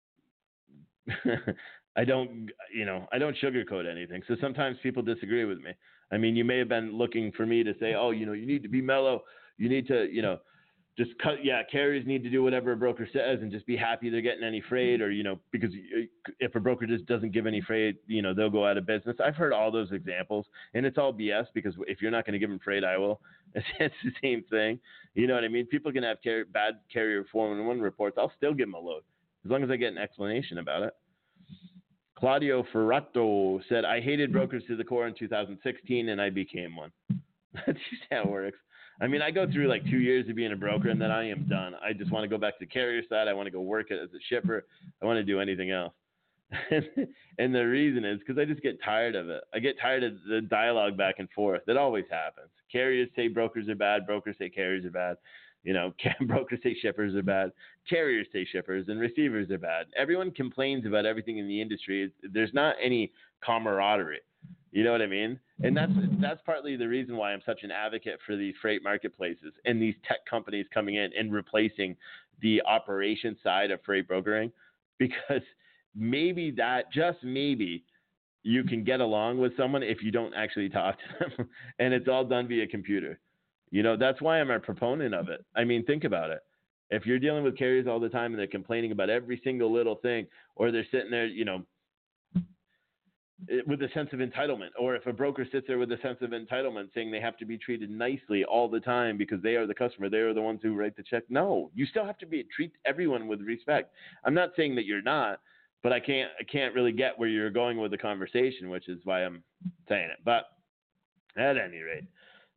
I don't, you know, I don't sugarcoat anything. So sometimes people disagree with me. I mean, you may have been looking for me to say, oh, you know, you need to be mellow. You need to, you know, just cut, yeah, carriers need to do whatever a broker says and just be happy they're getting any freight, or, you know, because if a broker just doesn't give any freight, you know, they'll go out of business. I've heard all those examples, and it's all B S because if you're not going to give them freight, I will. It's, it's the same thing. You know what I mean? People can have car- bad carrier four one one reports. I'll still give them a load as long as I get an explanation about it. Claudio Ferrato said, I hated brokers to the core in two thousand sixteen, and I became one. That's just how it works. I mean, I go through like two years of being a broker, and then I am done. I just want to go back to the carrier side. I want to go work as a shipper. I want to do anything else. And the reason is because I just get tired of it. I get tired of the dialogue back and forth. That always happens. Carriers say brokers are bad. Brokers say carriers are bad. You know, brokers say shippers are bad. Carriers say shippers, and receivers are bad. Everyone complains about everything in the industry. There's not any camaraderie. You know what I mean? And that's that's partly the reason why I'm such an advocate for these freight marketplaces and these tech companies coming in and replacing the operation side of freight brokering, because maybe that, just maybe, you can get along with someone if you don't actually talk to them, and it's all done via computer. You know, that's why I'm a proponent of it. I mean, think about it. If you're dealing with carriers all the time and they're complaining about every single little thing, or they're sitting there, you know, with a sense of entitlement, or if a broker sits there with a sense of entitlement saying they have to be treated nicely all the time because they are the customer, they are the ones who write the check. No, you still have to be treat everyone with respect. I'm not saying that you're not, but I can't I can't really get where you're going with the conversation, which is why I'm saying it. But at any rate,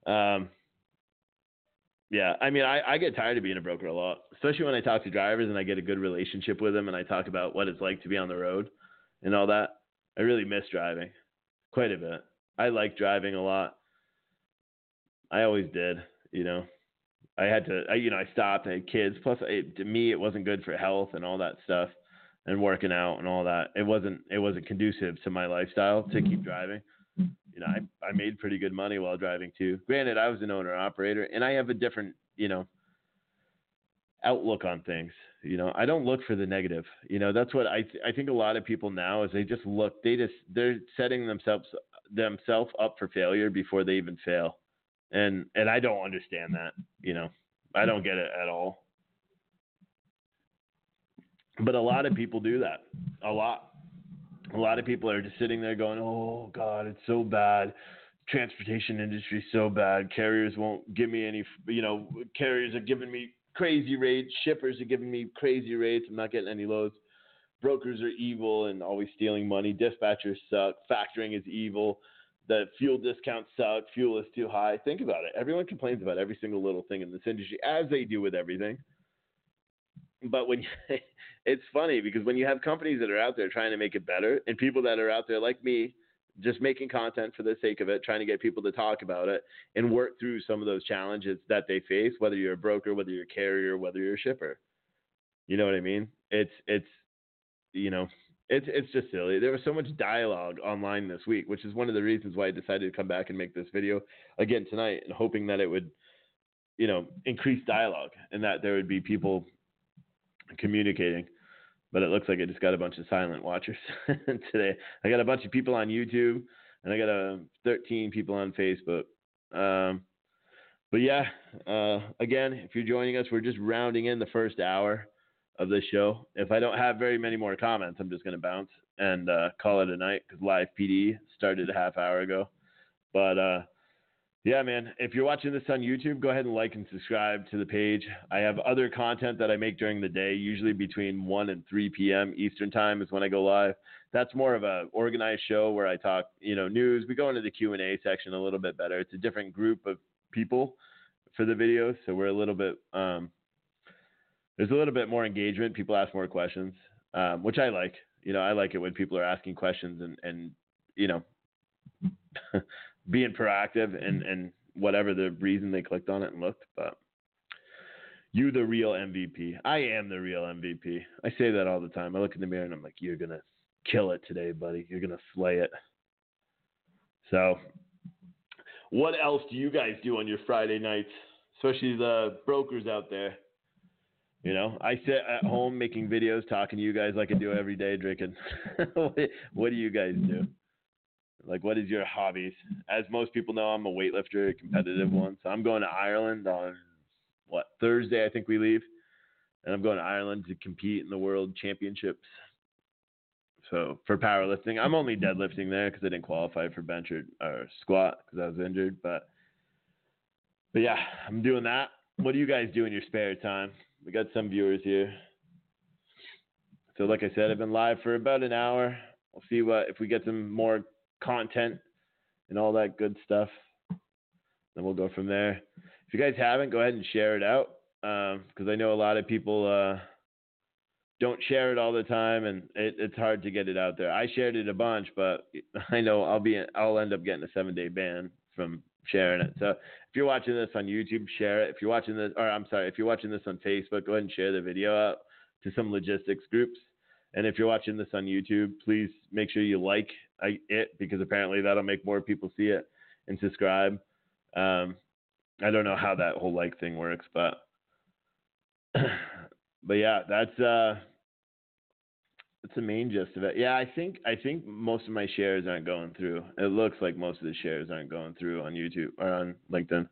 Um, yeah, I mean, I, I get tired of being a broker a lot, especially when I talk to drivers and I get a good relationship with them and I talk about what it's like to be on the road and all that. I really miss driving quite a bit. I like driving a lot. I always did, you know. I had to, I, you know, I stopped. I had kids. Plus, it, to me, it wasn't good for health and all that stuff, and working out and all that. It wasn't, it wasn't conducive to my lifestyle to keep driving. You know, I, I made pretty good money while driving too. Granted, I was an owner operator, and I have a different, you know, outlook on things. You know, I don't look for the negative. You know, that's what I, th- I think a lot of people now is they just look, they just, they're setting themselves themselves up for failure before they even fail. And and I don't understand that, you know. I don't get it at all. But a lot of people do that. A lot. A lot of people are just sitting there going, oh, God, it's so bad. Transportation industry is so bad. Carriers won't give me any, you know, carriers are giving me crazy rates. Shippers are giving me crazy rates. I'm not getting any loads. Brokers are evil and always stealing money. Dispatchers suck. Factoring is evil. The fuel discounts suck. Fuel is too high. Think about it. Everyone complains about every single little thing in this industry, as they do with everything. But when you, it's funny because when you have companies that are out there trying to make it better, and people that are out there like me, just making content for the sake of it, trying to get people to talk about it and work through some of those challenges that they face, whether you're a broker, whether you're a carrier, whether you're a shipper. You know what I mean? It's it's you know. It's it's just silly. There was so much dialogue online this week, which is one of the reasons why I decided to come back and make this video again tonight, and hoping that it would, you know, increase dialogue and that there would be people communicating. But it looks like I just got a bunch of silent watchers today. I got a bunch of people on YouTube, and I got a thirteen people on Facebook. Um, but yeah, uh, again, if you're joining us, we're just rounding in the first hour of this show. If I don't have very many more comments, I'm just going to bounce and uh, call it a night because Live P D started a half hour ago. But uh, yeah, man, if you're watching this on YouTube, go ahead and like and subscribe to the page. I have other content that I make during the day, usually between one and three p.m. Eastern time is when I go live. That's more of a organized show where I talk, you know, news. We go into the Q and A section a little bit better. It's a different group of people for the videos, so we're a little bit um, there's a little bit more engagement. People ask more questions, um, which I like. You know, I like it when people are asking questions and, and you know, being proactive and, and whatever the reason they clicked on it and looked. But you the real M V P. I am the real M V P. I say that all the time. I look in the mirror and I'm like, you're going to kill it today, buddy. You're going to slay it. So what else do you guys do on your Friday nights, especially the brokers out there? You know, I sit at home making videos, talking to you guys like I do every day, drinking. What do you guys do? Like, what is your hobbies? As most people know, I'm a weightlifter, a competitive one. So I'm going to Ireland on, what, Thursday, I think we leave. And I'm going to Ireland to compete in the World Championships. So for powerlifting, I'm only deadlifting there because I didn't qualify for bench or, or squat because I was injured. But, but yeah, I'm doing that. What do you guys do in your spare time? We got some viewers here. So like I said, I've been live for about an hour. We'll see what if we get some more content and all that good stuff. Then we'll go from there. If you guys haven't, go ahead and share it out because um, I know a lot of people uh, don't share it all the time, and it, it's hard to get it out there. I shared it a bunch, but I know I'll be I'll end up getting a seven-day ban from sharing it. So if you're watching this on YouTube, share it. If you're watching this, or I'm sorry, if you're watching this on Facebook, go ahead and share the video out to some logistics groups. And if you're watching this on YouTube, please make sure you like it because apparently that'll make more people see it and subscribe. Um, I don't know how that whole like thing works, but but yeah, that's uh, that's the main gist of it. Yeah, I think I think most of my shares aren't going through. It looks like most of the shares aren't going through on YouTube or on LinkedIn.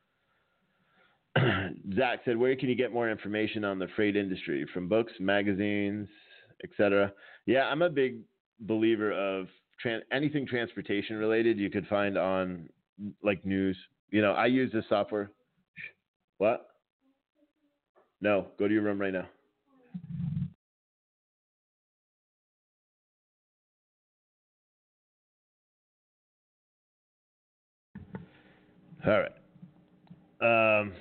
Zach said, where can you get more information on the freight industry? From books, magazines, et cetera. Yeah, I'm a big believer of tran- anything transportation related you could find on like news. You know, I use this software. What? No, go to your room right now. All right. um,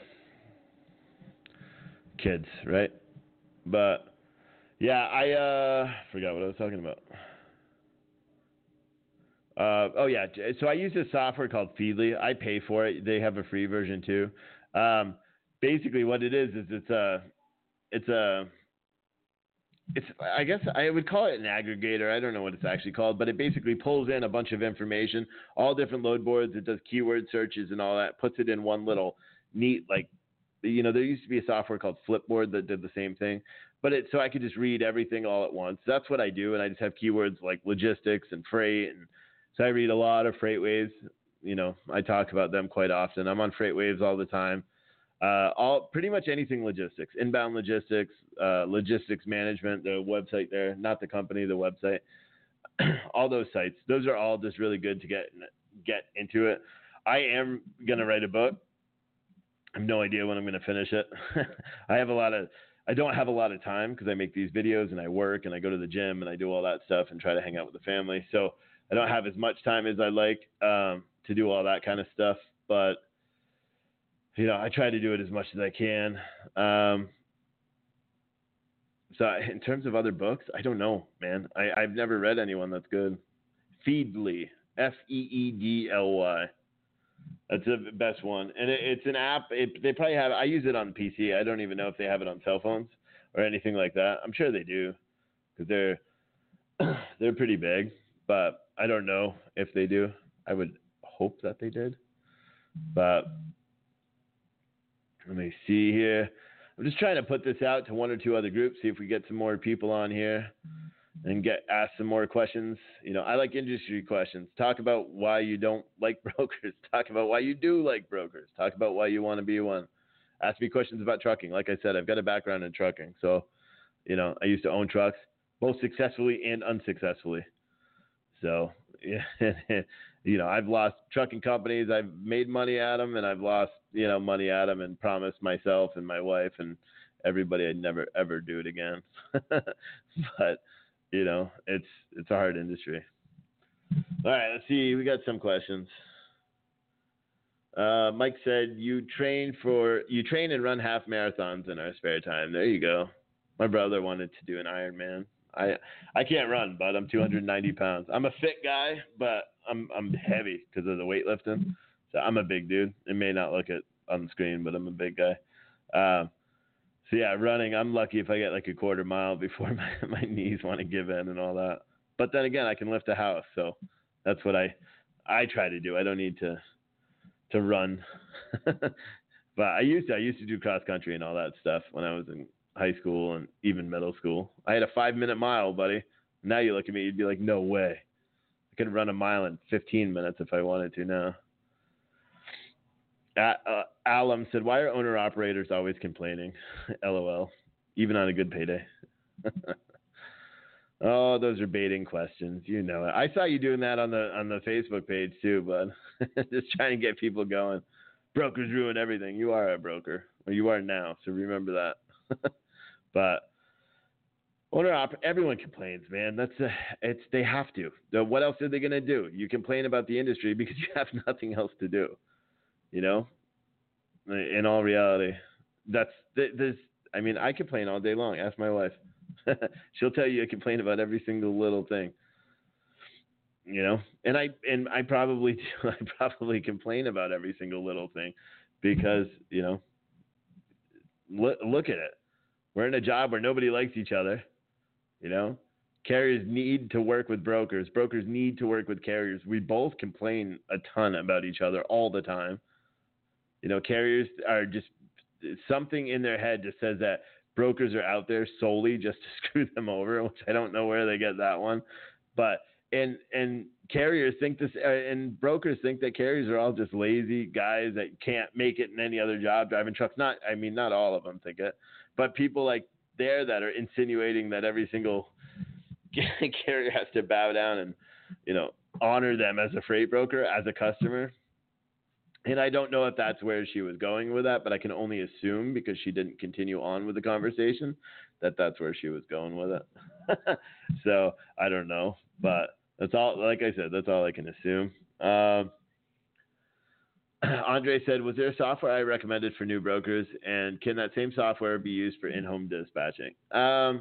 kids, right? But yeah, I uh, forgot what I was talking about. Uh, oh yeah, so I use this software called Feedly. I pay for it. They have a free version too. Um, basically, what it is is it's a, it's a, it's I guess I would call it an aggregator. I don't know what it's actually called, but it basically pulls in a bunch of information, all different load boards. It does keyword searches and all that. Puts it in one little neat like, you know, there used to be a software called Flipboard that did the same thing, but it so I could just read everything all at once. That's what I do, and I just have keywords like logistics and freight and. So I read a lot of FreightWaves. You know, I talk about them quite often. I'm on FreightWaves all the time. Uh, all pretty much anything logistics, inbound logistics, uh, logistics management, the website there, not the company, the website. All those sites. Those are all just really good to get get into it. I am gonna write a book. I have no idea when I'm gonna finish it. I have a lot of. I don't have a lot of time because I make these videos and I work and I go to the gym and I do all that stuff and try to hang out with the family. So. I don't have as much time as I like um, to do all that kind of stuff, but you know, I try to do it as much as I can. Um, so in terms of other books, I don't know, man. I, I've never read anyone that's good. Feedly, F E E D L Y. That's the best one, and it, it's an app. It, they probably have. I use it on P C. I don't even know if they have it on cell phones or anything like that. I'm sure they do because they're they're pretty big. But I don't know if they do. I would hope that they did. But let me see here. I'm just trying to put this out to one or two other groups, see if we get some more people on here and get ask some more questions. You know, I like industry questions. Talk about why you don't like brokers. Talk about why you do like brokers. Talk about why you want to be one. Ask me questions about trucking. Like I said, I've got a background in trucking. So, you know, I used to own trucks, both successfully and unsuccessfully. So, yeah, you know, I've lost trucking companies. I've made money at them, and I've lost, you know, money at them and promised myself and my wife and everybody I'd never, ever do it again. But, you know, it's it's a hard industry. All right, let's see. We got some questions. Uh, Mike said, you train for you train and run half marathons in our spare time. There you go. My brother wanted to do an Ironman. I I can't run, but I'm two hundred ninety pounds. I'm a fit guy, but I'm I'm heavy because of the weightlifting. So I'm a big dude. It may not look it on the screen, but I'm a big guy. Um, so yeah, running. I'm lucky if I get like a quarter mile before my, my knees want to give in and all that. But then again, I can lift a house, so that's what I I try to do. I don't need to to run. But I used to I used to do cross country and all that stuff when I was in high school and even middle school. I had a five minute mile, buddy. Now you look at me, you'd be like, no way. I could run a mile in fifteen minutes if I wanted to now. Uh, uh, Alum said, why are owner operators always complaining? LOL. Even on a good payday. Oh, those are baiting questions. You know it. I saw you doing that on the on the Facebook page too, bud. Just trying to get people going. Brokers ruin everything. You are a broker. Or you are now, so remember that. But owner op, everyone complains, man. That's a, it's they have to. So what else are they gonna do? You complain about the industry because you have nothing else to do. You know. In all reality, that's there's. I mean, I complain all day long. Ask my wife. She'll tell you I complain about every single little thing. You know, and I and I probably do. I probably complain about every single little thing because you know. Look, look at it. We're in a job where nobody likes each other. You know, carriers need to work with brokers. Brokers need to work with carriers. We both complain a ton about each other all the time. You know, carriers are just something in their head just says that brokers are out there solely just to screw them over, which I don't know where they get that one. But and and carriers think this, uh, and brokers think that carriers are all just lazy guys that can't make it in any other job driving trucks. Not, I mean, not all of them think it, but people like there that are insinuating that every single carrier has to bow down and, you know, honor them as a freight broker, as a customer. And I don't know if that's where she was going with that, but I can only assume because she didn't continue on with the conversation that that's where she was going with it. So I don't know, but that's all, like I said, that's all I can assume. Um, Andre said, was there software I recommended for new brokers, and can that same software be used for in-home dispatching? Um,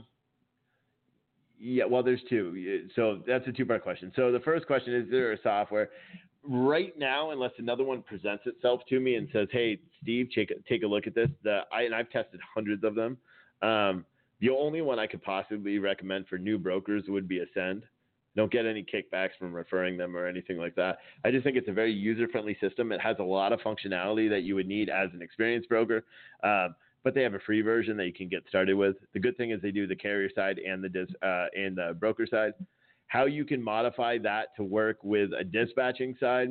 yeah, well, there's two. So that's a two-part question. So the first question is, is there a software? Right now, unless another one presents itself to me and says, hey, Steve, take, take a look at this, the, I, and I've tested hundreds of them. Um, the only one I could possibly recommend for new brokers would be Ascend. Don't get any kickbacks from referring them or anything like that. I just think it's a very user-friendly system. It has a lot of functionality that you would need as an experienced broker, um, but they have a free version that you can get started with. The good thing is they do the carrier side and the dis, uh, and the broker side. How you can modify that to work with a dispatching side,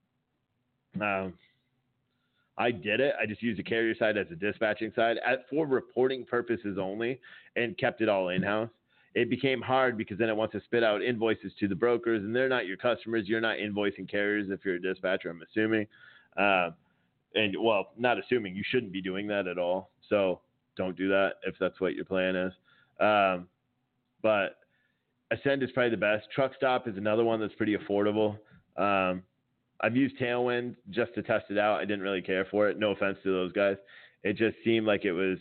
um, I did it. I just used the carrier side as a dispatching side at, for reporting purposes only, and kept it all in-house. It became hard because then it wants to spit out invoices to the brokers, and they're not your customers. You're not invoicing carriers if you're a dispatcher, I'm assuming. Uh, and, well, not assuming. You shouldn't be doing that at all. So don't do that if that's what your plan is. Um, but Ascend is probably the best. Truckstop is another one that's pretty affordable. Um, I've used Tailwind just to test it out. I didn't really care for it. No offense to those guys. It just seemed like it was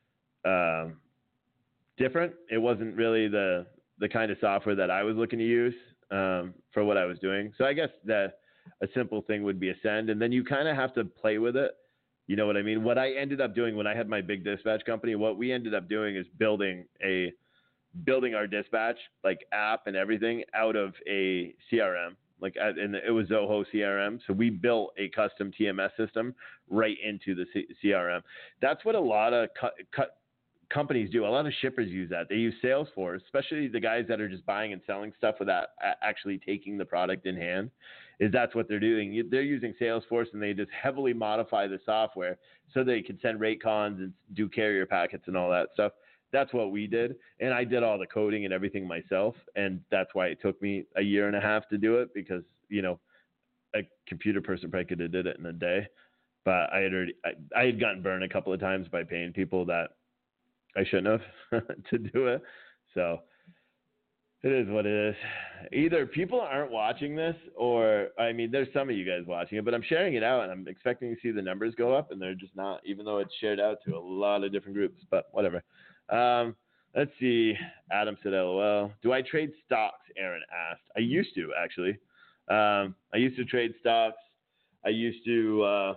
um, – different. It wasn't really the the kind of software that I was looking to use um, for what I was doing. So I guess that a simple thing would be Ascend, and then you kind of have to play with it. You know what I mean? What I ended up doing when I had my big dispatch company, what we ended up doing is building a building our dispatch like app and everything out of a C R M. Like, and it was Zoho C R M. So we built a custom T M S system right into the C- CRM. That's what a lot of cut. cut companies do. A lot of shippers use that. They use Salesforce, especially the guys that are just buying and selling stuff without actually taking the product in hand. Is that's what they're doing. They're using Salesforce, and they just heavily modify the software so they can send rate cons and do carrier packets and all that stuff. That's what we did. And I did all the coding and everything myself. And that's why it took me a year and a half to do it, because, you know, a computer person probably could have did it in a day. But I had already, I, I had gotten burned a couple of times by paying people that I shouldn't have to do it. So it is what it is. Either people aren't watching this, or, I mean, there's some of you guys watching it, but I'm sharing it out and I'm expecting to see the numbers go up, and they're just not, even though it's shared out to a lot of different groups, but whatever. Um, let's see. Adam said, L O L. Do I trade stocks? Aaron asked. I used to, actually. Um, I used to trade stocks. I used to, uh,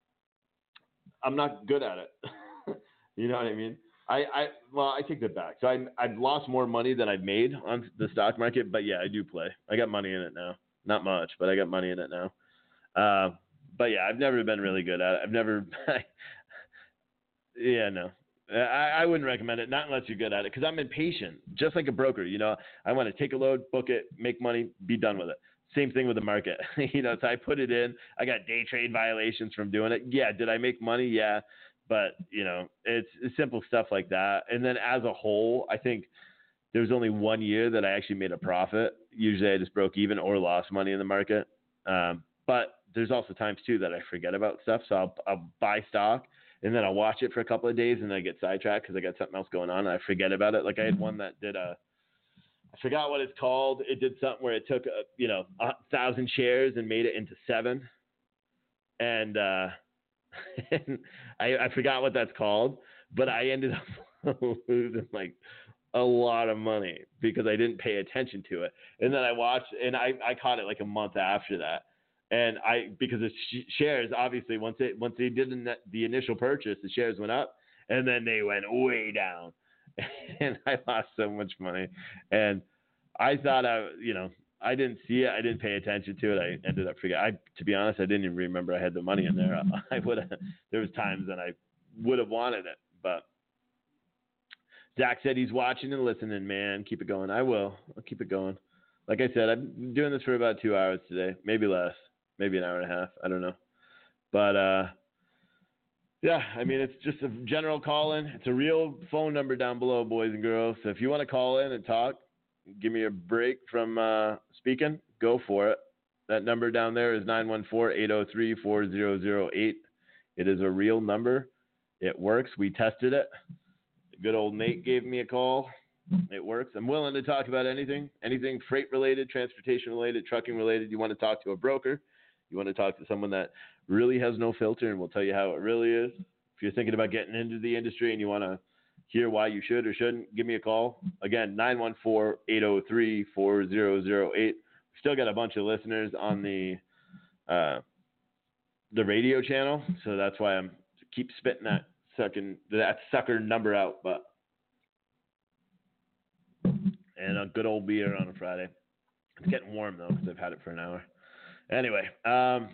I'm not good at it. You know what I mean? I, I well, I take that back. So I, I've lost more money than I've made on the stock market, but yeah, I do play. I got money in it now. Not much, but I got money in it now. Uh, but yeah, I've never been really good at it. I've never, yeah, no. I, I wouldn't recommend it, not unless you're good at it, because I'm impatient, just like a broker. You know, I want to take a load, book it, make money, be done with it. Same thing with the market. You know, so I put it in. I got day trade violations from doing it. Yeah, did I make money? Yeah. But, you know, it's, it's simple stuff like that. And then as a whole, I think there was only one year that I actually made a profit. Usually I just broke even or lost money in the market. Um, but there's also times, too, that I forget about stuff. So I'll, I'll buy stock, and then I'll watch it for a couple of days, and then I get sidetracked because I got something else going on, and I forget about it. Like I had one that did a – I forgot what it's called. It did something where it took, a, you know, a thousand shares and made it into seven. And – uh And I, I forgot what that's called, but I ended up losing like a lot of money because I didn't pay attention to it. And then I watched, and I, I caught it like a month after that. And I, because the sh- shares, obviously, once it, once they did the, the initial purchase, the shares went up, and then they went way down. And I lost so much money. And I thought I, you know, I didn't see it. I didn't pay attention to it. I ended up forgetting. I, to be honest, I didn't even remember I had the money in there. I would have. There was times that I would have wanted it, but Zach said he's watching and listening. Man, keep it going. I will. I'll keep it going. Like I said, I've been doing this for about two hours today, maybe less, maybe an hour and a half. I don't know, but uh, yeah. I mean, it's just a general call in. It's a real phone number down below, boys and girls. So if you want to call in and talk, give me a break from uh, speaking, go for it. That number down there is nine one four, eight oh three, four oh oh eight. It is a real number. It works. We tested it. Good old Nate gave me a call. It works. I'm willing to talk about anything, anything freight related, transportation related, trucking related. You want to talk to a broker, You want to talk to someone that really has no filter and will tell you how it really is. If you're thinking about getting into the industry and you want to hear why you should or shouldn't, give me a call. Again, nine one four, eight zero three, four zero zero eight. We still got a bunch of listeners on the uh, the radio channel, so that's why I'm keep spitting that sucking that sucker number out. But and a good old beer on a Friday. It's getting warm though because I've had it for an hour. Anyway, um,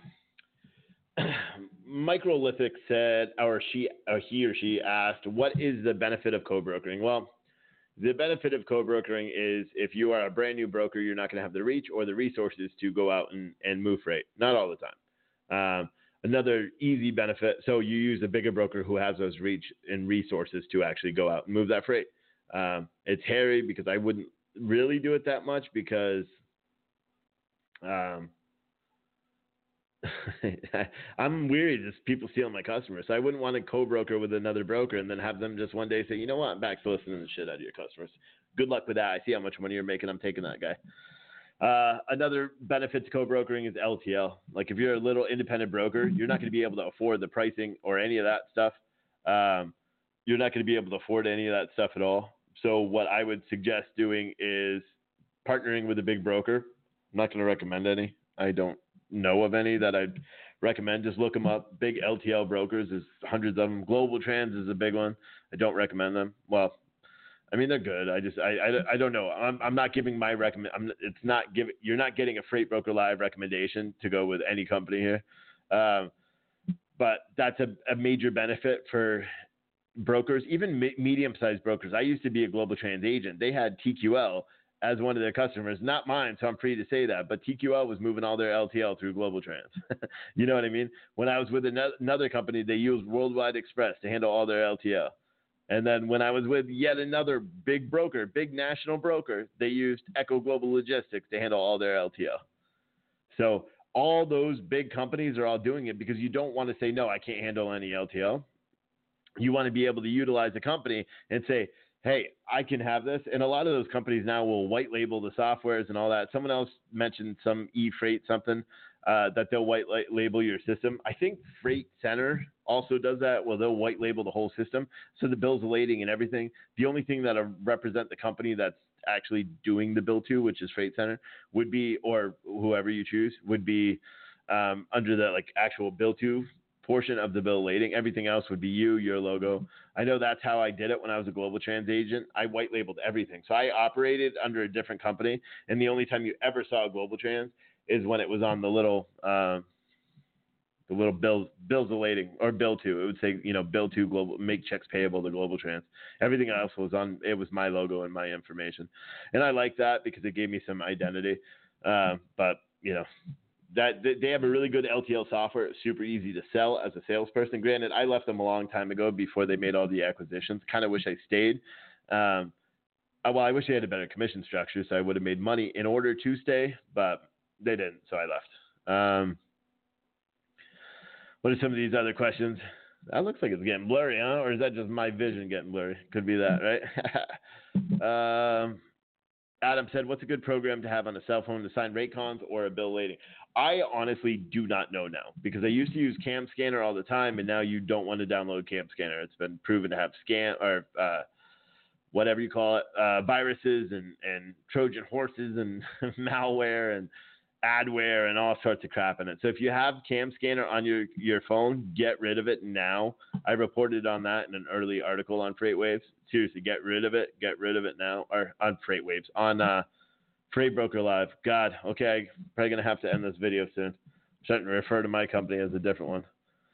Microlithic said, or she, or he or she asked, what is the benefit of co-brokering? Well, the benefit of co-brokering is if you are a brand new broker, you're not going to have the reach or the resources to go out and, and move freight. Not all the time. Um, another easy benefit, so you use a bigger broker who has those reach and resources to actually go out and move that freight. Um, it's hairy because I wouldn't really do it that much because um, I'm weary of just people stealing my customers. So I wouldn't want to co-broker with another broker and then have them just one day say, you know what, I'm back to listening to the shit out of your customers. Good luck with that. I see how much money you're making. I'm taking that guy. Uh, another benefit to co-brokering is L T L. Like if you're a little independent broker, you're not going to be able to afford the pricing or any of that stuff. Um, you're not going to be able to afford any of that stuff at all. So what I would suggest doing is partnering with a big broker. I'm not going to recommend any. I don't know of any that I'd recommend. Just look them up. Big L T L brokers, there's hundreds of them. Global Trans is a big one. I don't recommend them. Well, I mean, they're good. I just, I, I, I don't know. I'm, I'm not giving my recommend. I'm, it's not giving. You're not getting a Freight Broker Live recommendation to go with any company here. Um, but that's a, a major benefit for brokers, even me- medium-sized brokers. I used to be a Global Trans agent. They had T Q L as one of their customers, not mine, so I'm free to say that. But T Q L was moving all their L T L through Global Trans. You know what I mean? When I was with another company, they used Worldwide Express to handle all their L T L. And then when I was with yet another big broker, big national broker, they used Echo Global Logistics to handle all their L T L. So all those big companies are all doing it because you don't want to say, no, I can't handle any L T L. You want to be able to utilize the company and say, hey, I can have this. And a lot of those companies now will white label the softwares and all that. Someone else mentioned some E-Freight something uh, that they'll white label your system. I think Freight Center also does that. Well, they'll white label the whole system. So the bills of lading and everything. The only thing that'll represent the company that's actually doing the bill to, which is Freight Center, would be, or whoever you choose, would be um, under the like actual bill to portion of the bill of lading. Everything else would be you, your logo. I know that's how I did it when I was a Global Trans agent. I white labeled everything. So I operated under a different company, and the only time you ever saw a Global Trans is when it was on the little uh, the little bills bills of lading or bill to. It would say, you know, bill to global, make checks payable to Global Trans. Everything else was on. It was my logo and my information, and I like that because it gave me some identity. Uh, but you know. That they have a really good L T L software. It's super easy to sell as a salesperson. Granted, I left them a long time ago before they made all the acquisitions. Kind of wish I stayed. Um, well, I wish they had a better commission structure, so I would have made money in order to stay, but they didn't, so I left. Um, what are some of these other questions? That looks like it's getting blurry, huh? Or is that just my vision getting blurry? Could be that, right? um, Adam said, what's a good program to have on a cell phone to sign rate cons or a bill lading? I honestly do not know now because I used to use Cam Scanner all the time, and now you don't want to download Cam Scanner. It's been proven to have scan or uh, whatever you call it, uh, viruses and, and Trojan horses and malware and adware and all sorts of crap in it. So if you have Cam Scanner on your, your phone, get rid of it now. I reported on that in an early article on FreightWaves. Seriously, get rid of it. Get rid of it now. Or on FreightWaves. On uh, Freight Broker Live. God, okay, I'm probably going to have to end this video soon. I'm starting to refer to my company as a different one.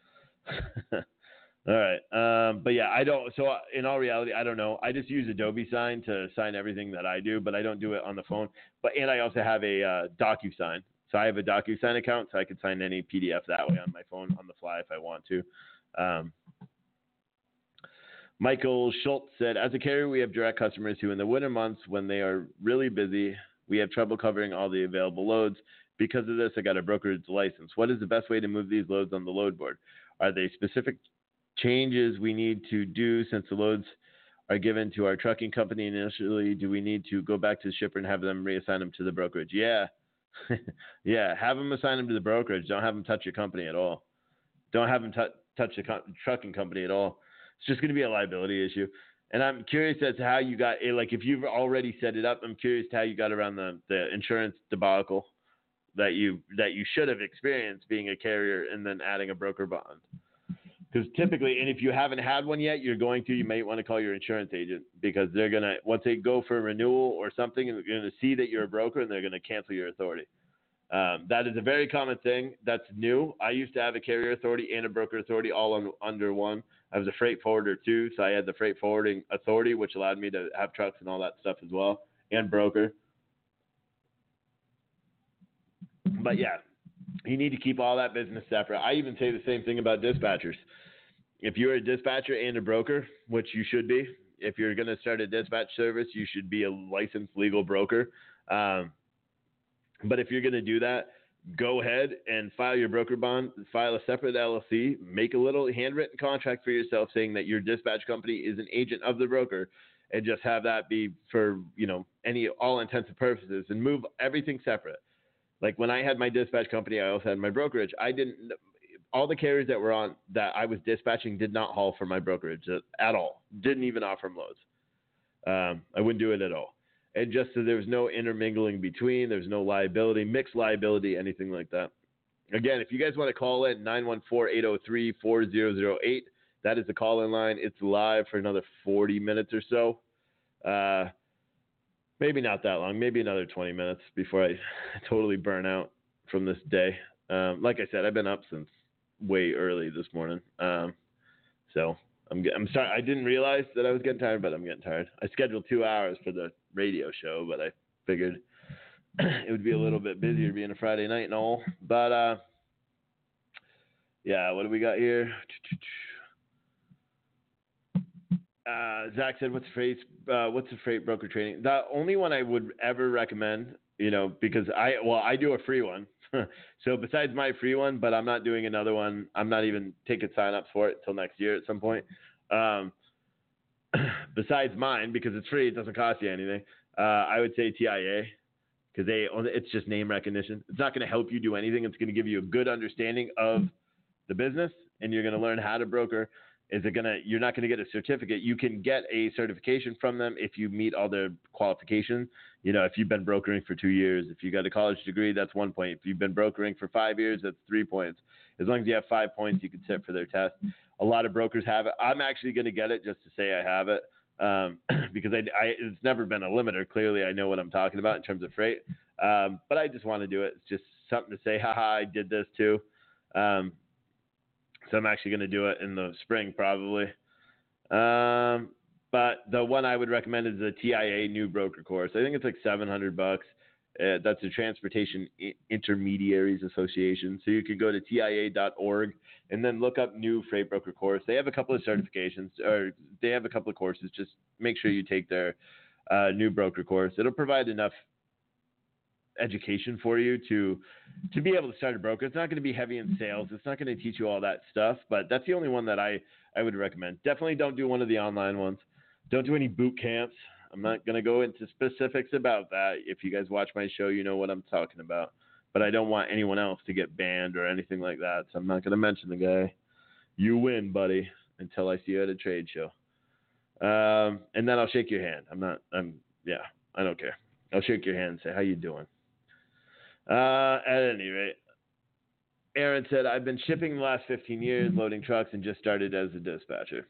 All right. Um, but yeah, I don't. So in all reality, I don't know. I just use Adobe Sign to sign everything that I do, but I don't do it on the phone. But and I also have a uh, DocuSign. So I have a DocuSign account, so I can sign any P D F that way on my phone on the fly if I want to. Um, Michael Schultz said, as a carrier, we have direct customers who in the winter months when they are really busy, we have trouble covering all the available loads. Because of this, I got a brokerage license. What is the best way to move these loads on the load board? Are they specific changes we need to do since the loads are given to our trucking company initially? Do we need to go back to the shipper and have them reassign them to the brokerage? Yeah. Yeah, have them assign them to the brokerage. Don't have them touch your company at all. Don't have them t- touch the co- trucking company at all. It's just going to be a liability issue. And I'm curious as to how you got it. Like, if you've already set it up, I'm curious to how you got around the, the insurance debacle that you that you should have experienced being a carrier and then adding a broker bond. Because typically, and if you haven't had one yet, you're going to, you may want to call your insurance agent, because they're going to, once they go for a renewal or something, and they're going to see that you're a broker, and they're going to cancel your authority. Um, that is a very common thing. That's new. I used to have a carrier authority and a broker authority all on, under one. I was a freight forwarder too, so I had the freight forwarding authority, which allowed me to have trucks and all that stuff as well, and broker. But yeah, you need to keep all that business separate. I even say the same thing about dispatchers. If you're a dispatcher and a broker, which you should be, if you're going to start a dispatch service, you should be a licensed legal broker. Um, but if you're going to do that, go ahead and file your broker bond, file a separate L L C, make a little handwritten contract for yourself saying that your dispatch company is an agent of the broker, and just have that be for, you know, any, all intents and purposes, and move everything separate. Like when I had my dispatch company, I also had my brokerage. I didn't, all the carriers that were on that I was dispatching did not haul for my brokerage at all. Didn't even offer them loads. Um, I wouldn't do it at all. And just so there was no intermingling between, there's no liability, mixed liability, anything like that. Again, if you guys want to call in, nine one four, eight oh three, four zero zero eight. That is the call-in line. It's live for another forty minutes or so. Uh, maybe not that long. Maybe another twenty minutes before I totally burn out from this day. Um, like I said, I've been up since way early this morning. Um, so I'm I'm sorry. I didn't realize that I was getting tired, but I'm getting tired. I scheduled two hours for the radio show, but I figured it would be a little bit busier being a Friday night and all. But uh, yeah, what do we got here? Uh, Zach said, "What's the freight? Uh, what's the freight broker training?" The only one I would ever recommend, you know, because I well, I do a free one. So besides my free one, but I'm not doing another one. I'm not even taking signups for it until next year at some point. Um, besides mine, because it's free, it doesn't cost you anything. Uh, I would say T I A, because they it's just name recognition. It's not going to help you do anything. It's going to give you a good understanding of the business, and you're going to learn how to broker. Is it gonna? You're not going to get a certificate. You can get a certification from them if you meet all their qualifications. You know, if you've been brokering for two years, if you got a college degree, that's one point. If you've been brokering for five years, that's three points. As long as you have five points, you can sit for their test. A lot of brokers have it. I'm actually going to get it just to say I have it, um, because I, I, it's never been a limiter. Clearly, I know what I'm talking about in terms of freight. Um, but I just want to do it. It's just something to say, haha, I did this too. Um, So I'm actually going to do it in the spring probably. Um, but the one I would recommend is the T I A new broker course. I think it's like seven hundred bucks. Uh, that's the Transportation I- Intermediaries Association. So you could go to T I A dot org and then look up new freight broker course. They have a couple of certifications, or they have a couple of courses. Just make sure you take their uh, new broker course. It'll provide enough education for you to to be able to start a broker. It's not going to be heavy in sales. It's not going to teach you all that stuff, but that's the only one that I, I would recommend. Definitely don't do one of the online ones. Don't do any boot camps. I'm not going to go into specifics about that. If you guys watch my show, you know what I'm talking about, but I don't want anyone else to get banned or anything like that. So I'm not going to mention the guy. You win, buddy, until I see you at a trade show. Um, and then I'll shake your hand. I'm not, I'm, yeah, I don't care. I'll shake your hand and say, how you doing? Uh, at any rate, Aaron said, I've been shipping the last fifteen years, loading trucks, and just started as a dispatcher.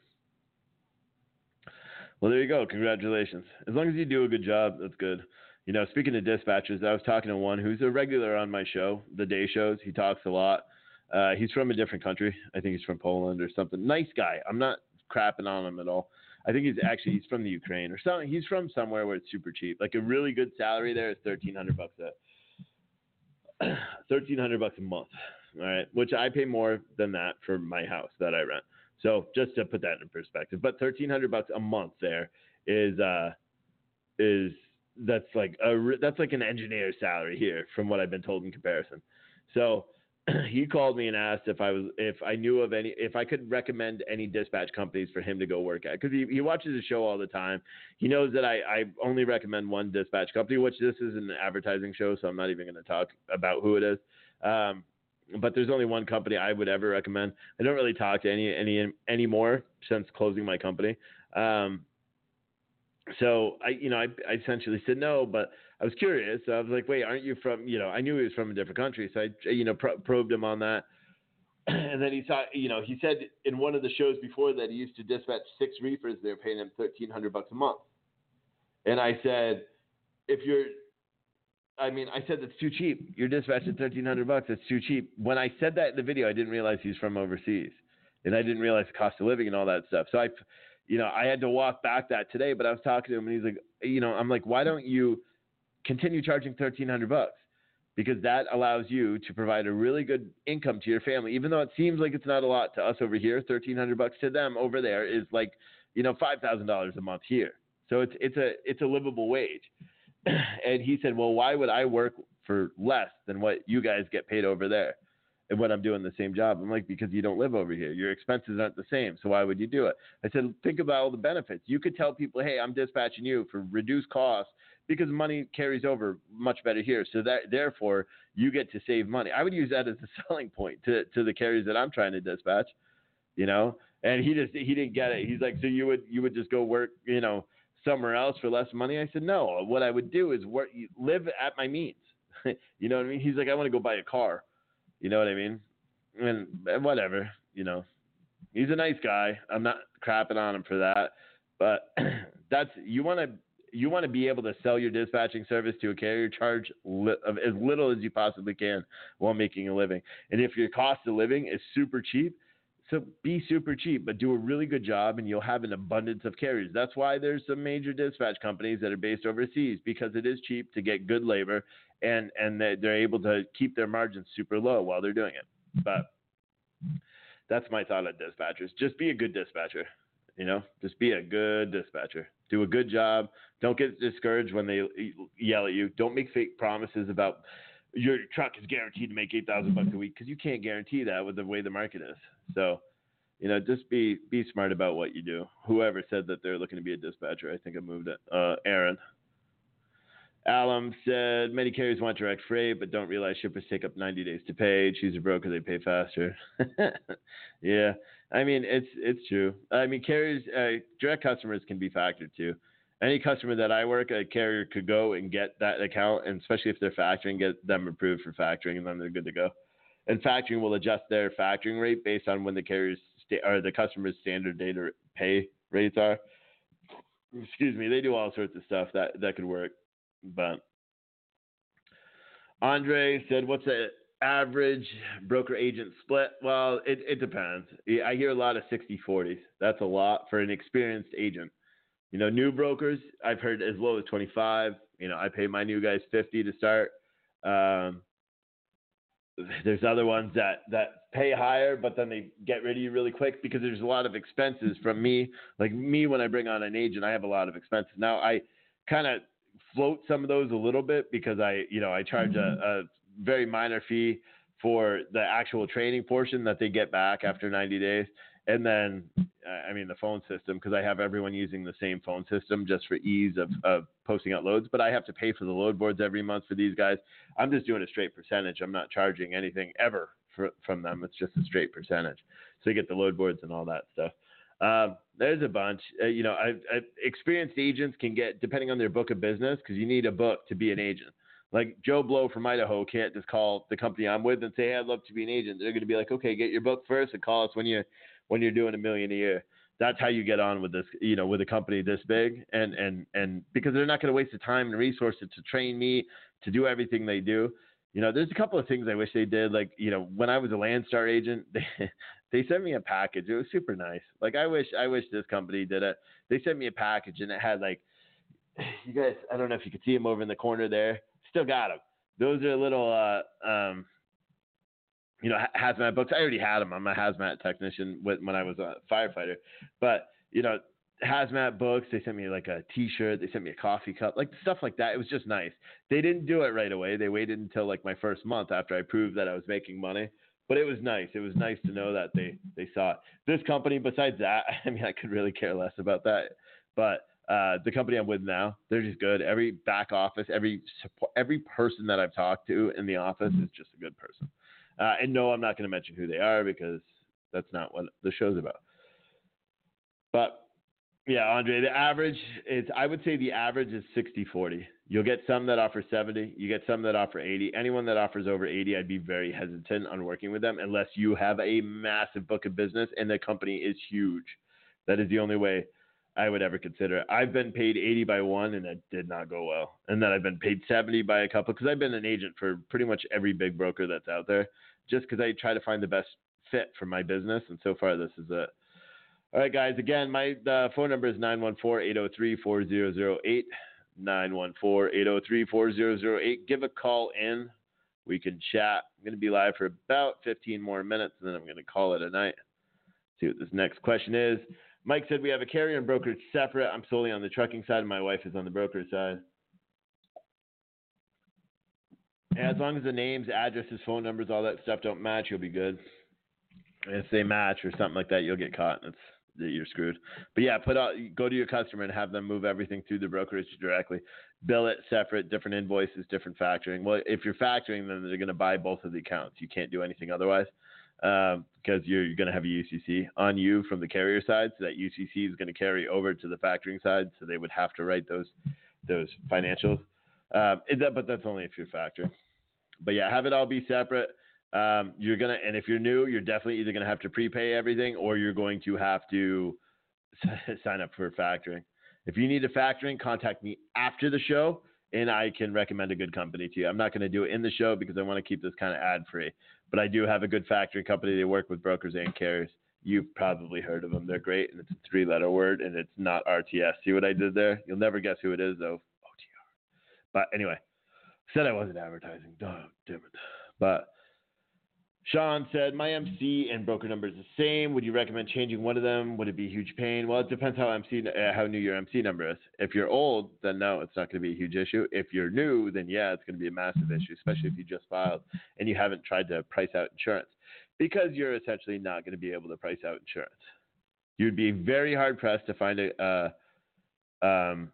Well, there you go. Congratulations. As long as you do a good job, that's good. You know, speaking of dispatchers, I was talking to one who's a regular on my show, the day shows. He talks a lot. Uh, he's from a different country. I think he's from Poland or something. Nice guy. I'm not crapping on him at all. I think he's actually, he's from the Ukraine or something. He's from somewhere where it's super cheap. Like a really good salary there is thirteen hundred bucks a thirteen hundred bucks a month, all right, which I pay more than that for my house that I rent. So just to put that in perspective, but thirteen hundred bucks a month there is uh is that's like a that's like an engineer's salary here from what I've been told in comparison. So he called me and asked if I was if I knew of any if I could recommend any dispatch companies for him to go work at, because he, he watches the show all the time. He knows that I, I only recommend one dispatch company, which this is an advertising show, so I'm not even going to talk about who it is. Um, but there's only one company I would ever recommend. I don't really talk to any any anymore since closing my company. Um, so I you know I, I essentially said no, but I was curious. So I was like, wait, aren't you from, you know, I knew he was from a different country. So I, you know, pro- probed him on that. And then he saw, you know, he said in one of the shows before that he used to dispatch six reefers. They were paying him thirteen hundred bucks a month. And I said, if you're, I mean, I said, that's too cheap. You're dispatching thirteen hundred bucks. That's too cheap. When I said that in the video, I didn't realize he's from overseas. And I didn't realize the cost of living and all that stuff. So I, you know, I had to walk back that today, but I was talking to him and he's like, you know, I'm like, why don't you continue charging thirteen hundred bucks, because that allows you to provide a really good income to your family. Even though it seems like it's not a lot to us over here, thirteen hundred bucks to them over there is like, you know, five thousand dollars a month here. So it's, it's a, it's a livable wage. And he said, well, why would I work for less than what you guys get paid over there and when I'm doing the same job? I'm like, because you don't live over here. Your expenses aren't the same. So why would you do it? I said, think about all the benefits. You could tell people, hey, I'm dispatching you for reduced costs, because money carries over much better here. So that therefore you get to save money. I would use that as a selling point to, to the carriers that I'm trying to dispatch, you know? And he just, he didn't get it. He's like, so you would, you would just go work, you know, somewhere else for less money? I said, no, what I would do is work, live at my means. You know what I mean? He's like, I want to go buy a car. You know what I mean? And, and whatever, you know, he's a nice guy. I'm not crapping on him for that, but that's, you want to, You want to be able to sell your dispatching service to a carrier, charge li- of as little as you possibly can while making a living. And if your cost of living is super cheap, so be super cheap, but do a really good job and you'll have an abundance of carriers. That's why there's some major dispatch companies that are based overseas, because it is cheap to get good labor and, and they're able to keep their margins super low while they're doing it. But that's my thought on dispatchers. Just be a good dispatcher. You know, just be a good dispatcher. Do a good job. Don't get discouraged when they yell at you. Don't make fake promises about your truck is guaranteed to make eight thousand bucks a week, because you can't guarantee that with the way the market is. So, you know, just be be smart about what you do. Whoever said that they're looking to be a dispatcher, I think I moved it. Uh, Aaron. Alum said, many carriers want direct freight, but don't realize shippers take up ninety days to pay. Choose a broker, they pay faster. Yeah. I mean, it's it's true. I mean, carriers, uh, direct customers can be factored too. Any customer that I work, a carrier could go and get that account, and especially if they're factoring, get them approved for factoring, and then they're good to go. And factoring will adjust their factoring rate based on when the carrier's sta- or the customer's standard data pay rates are. Excuse me. They do all sorts of stuff that, that could work. But Andre said, what's the average broker agent split? Well, it, it depends. I hear a lot of sixty forties. That's a lot for an experienced agent. You know, new brokers, I've heard as low as twenty-five. You know, I pay my new guys fifty to start. Um, there's other ones that, that pay higher, but then they get rid of you really quick because there's a lot of expenses from me. Like me, when I bring on an agent, I have a lot of expenses. Now, I kind of float some of those a little bit because I, you know, I charge a, a very minor fee for the actual training portion that they get back after ninety days. And then, I mean, the phone system, because I have everyone using the same phone system just for ease of, of posting out loads. But I have to pay for the load boards every month for these guys. I'm just doing a straight percentage. I'm not charging anything ever for, from them. It's just a straight percentage. So you get the load boards and all that stuff. Um, there's a bunch. Uh, you know, I've, I've experienced agents can get, depending on their book of business, because you need a book to be an agent. Like Joe Blow from Idaho can't just call the company I'm with and say, hey, I'd love to be an agent. They're going to be like, okay, get your book first and call us when you when you're doing a million a year. That's how you get on with this, you know, with a company this big. And, and, and because they're not going to waste the time and resources to train me to do everything they do. You know, there's a couple of things I wish they did. Like, you know, when I was a Landstar agent, they, they sent me a package. It was super nice. Like, I wish, I wish this company did it. They sent me a package and it had like, you guys, I don't know if you could see them over in the corner there. Still got them. Those are little, uh, um, you know, hazmat books. I already had them. I'm a hazmat technician with, when I was a firefighter. But, you know, hazmat books. They sent me like a T-shirt. They sent me a coffee cup, like stuff like that. It was just nice. They didn't do it right away. They waited until like my first month after I proved that I was making money. But it was nice. It was nice to know that they, they saw it. This company, besides that, I mean, I could really care less about that. But uh, the company I'm with now, they're just good. Every back office, every support, every person that I've talked to in the office is just a good person. Uh, and no, I'm not going to mention who they are because that's not what the show's about. But yeah, Andre, the average is, I would say the average is sixty forty. You'll get some that offer seventy. You get some that offer eighty. Anyone that offers over eighty, I'd be very hesitant on working with them unless you have a massive book of business and the company is huge. That is the only way I would ever consider it. I've been paid eighty by one and it did not go well. And then I've been paid seventy by a couple because I've been an agent for pretty much every big broker that's out there just because I try to find the best fit for my business. And so far, this is it. All right, guys. Again, my uh, phone number is nine one four, eight oh three, four zero zero eight. nine one four, eight oh three, four zero zero eight. Give a call in. We can chat. I'm going to be live for about fifteen more minutes, and then I'm going to call it a night. See what this next question is. Mike said we have a carrier and brokerage separate. I'm solely on the trucking side, and my wife is on the brokerage side. As long as the names, addresses, phone numbers, all that stuff don't match, you'll be good. If they match or something like that, you'll get caught, and it's you're screwed. But yeah, put out, go to your customer and have them move everything through the brokerage directly. Bill it separate, different invoices, different factoring. Well, if you're factoring, then they're going to buy both of the accounts. You can't do anything otherwise um, because you're, you're going to have a U C C on you from the carrier side. So that U C C is going to carry over to the factoring side. So they would have to write those those financials. Um, that, but that's only if you're factoring. But yeah, have it all be separate. Um, you're going to, and if you're new, you're definitely either going to have to prepay everything or you're going to have to sign up for factoring. If you need a factoring, contact me after the show and I can recommend a good company to you. I'm not going to do it in the show because I want to keep this kind of ad free, but I do have a good factoring company. They work with brokers and carriers. You've probably heard of them. They're great. And it's a three letter word and it's not R T S. See what I did there? You'll never guess who it is though. O T R. But anyway, said I wasn't advertising. Oh, damn it. But Sean said, my M C and broker number is the same. Would you recommend changing one of them? Would it be a huge pain? Well, it depends how M C, uh, how new your M C number is. If you're old, then no, it's not going to be a huge issue. If you're new, then yeah, it's going to be a massive issue, especially if you just filed and you haven't tried to price out insurance because you're essentially not going to be able to price out insurance. You'd be very hard pressed to find a, uh, um,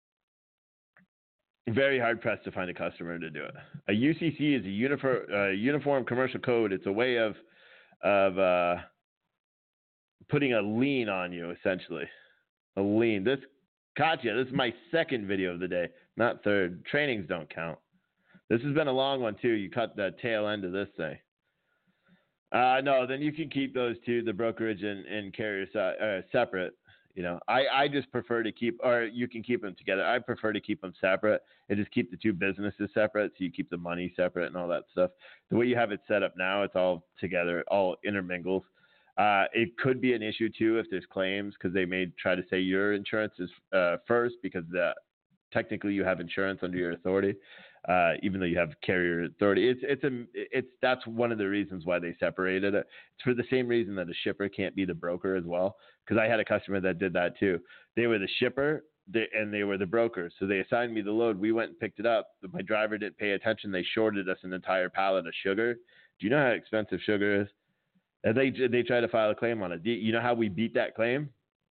Very hard pressed to find a customer to do it. A U C C is a uniform, uh, uniform commercial code. It's a way of of uh, putting a lien on you, essentially. A lien. This, Katya, this is my second video of the day, not third. Trainings don't count. This has been a long one, too. You cut the tail end of this thing. Uh, no, then you can keep those two, the brokerage and, and carrier uh, separate. You know, I, I just prefer to keep, or you can keep them together. I prefer to keep them separate and just keep the two businesses separate. So you keep the money separate and all that stuff. The way you have it set up now, it's all together, it all intermingles. Uh, it could be an issue too if there's claims because they may try to say your insurance is uh, first because the, technically you have insurance under your authority, uh, even though you have carrier authority. It's it's a it's that's one of the reasons why they separated it. It's for the same reason that a shipper can't be the broker as well. Because I had a customer that did that too. They were the shipper they, and they were the broker. So they assigned me the load. We went and picked it up. But my driver didn't pay attention. They shorted us an entire pallet of sugar. Do you know how expensive sugar is? And they they try to file a claim on it. Do you know how we beat that claim?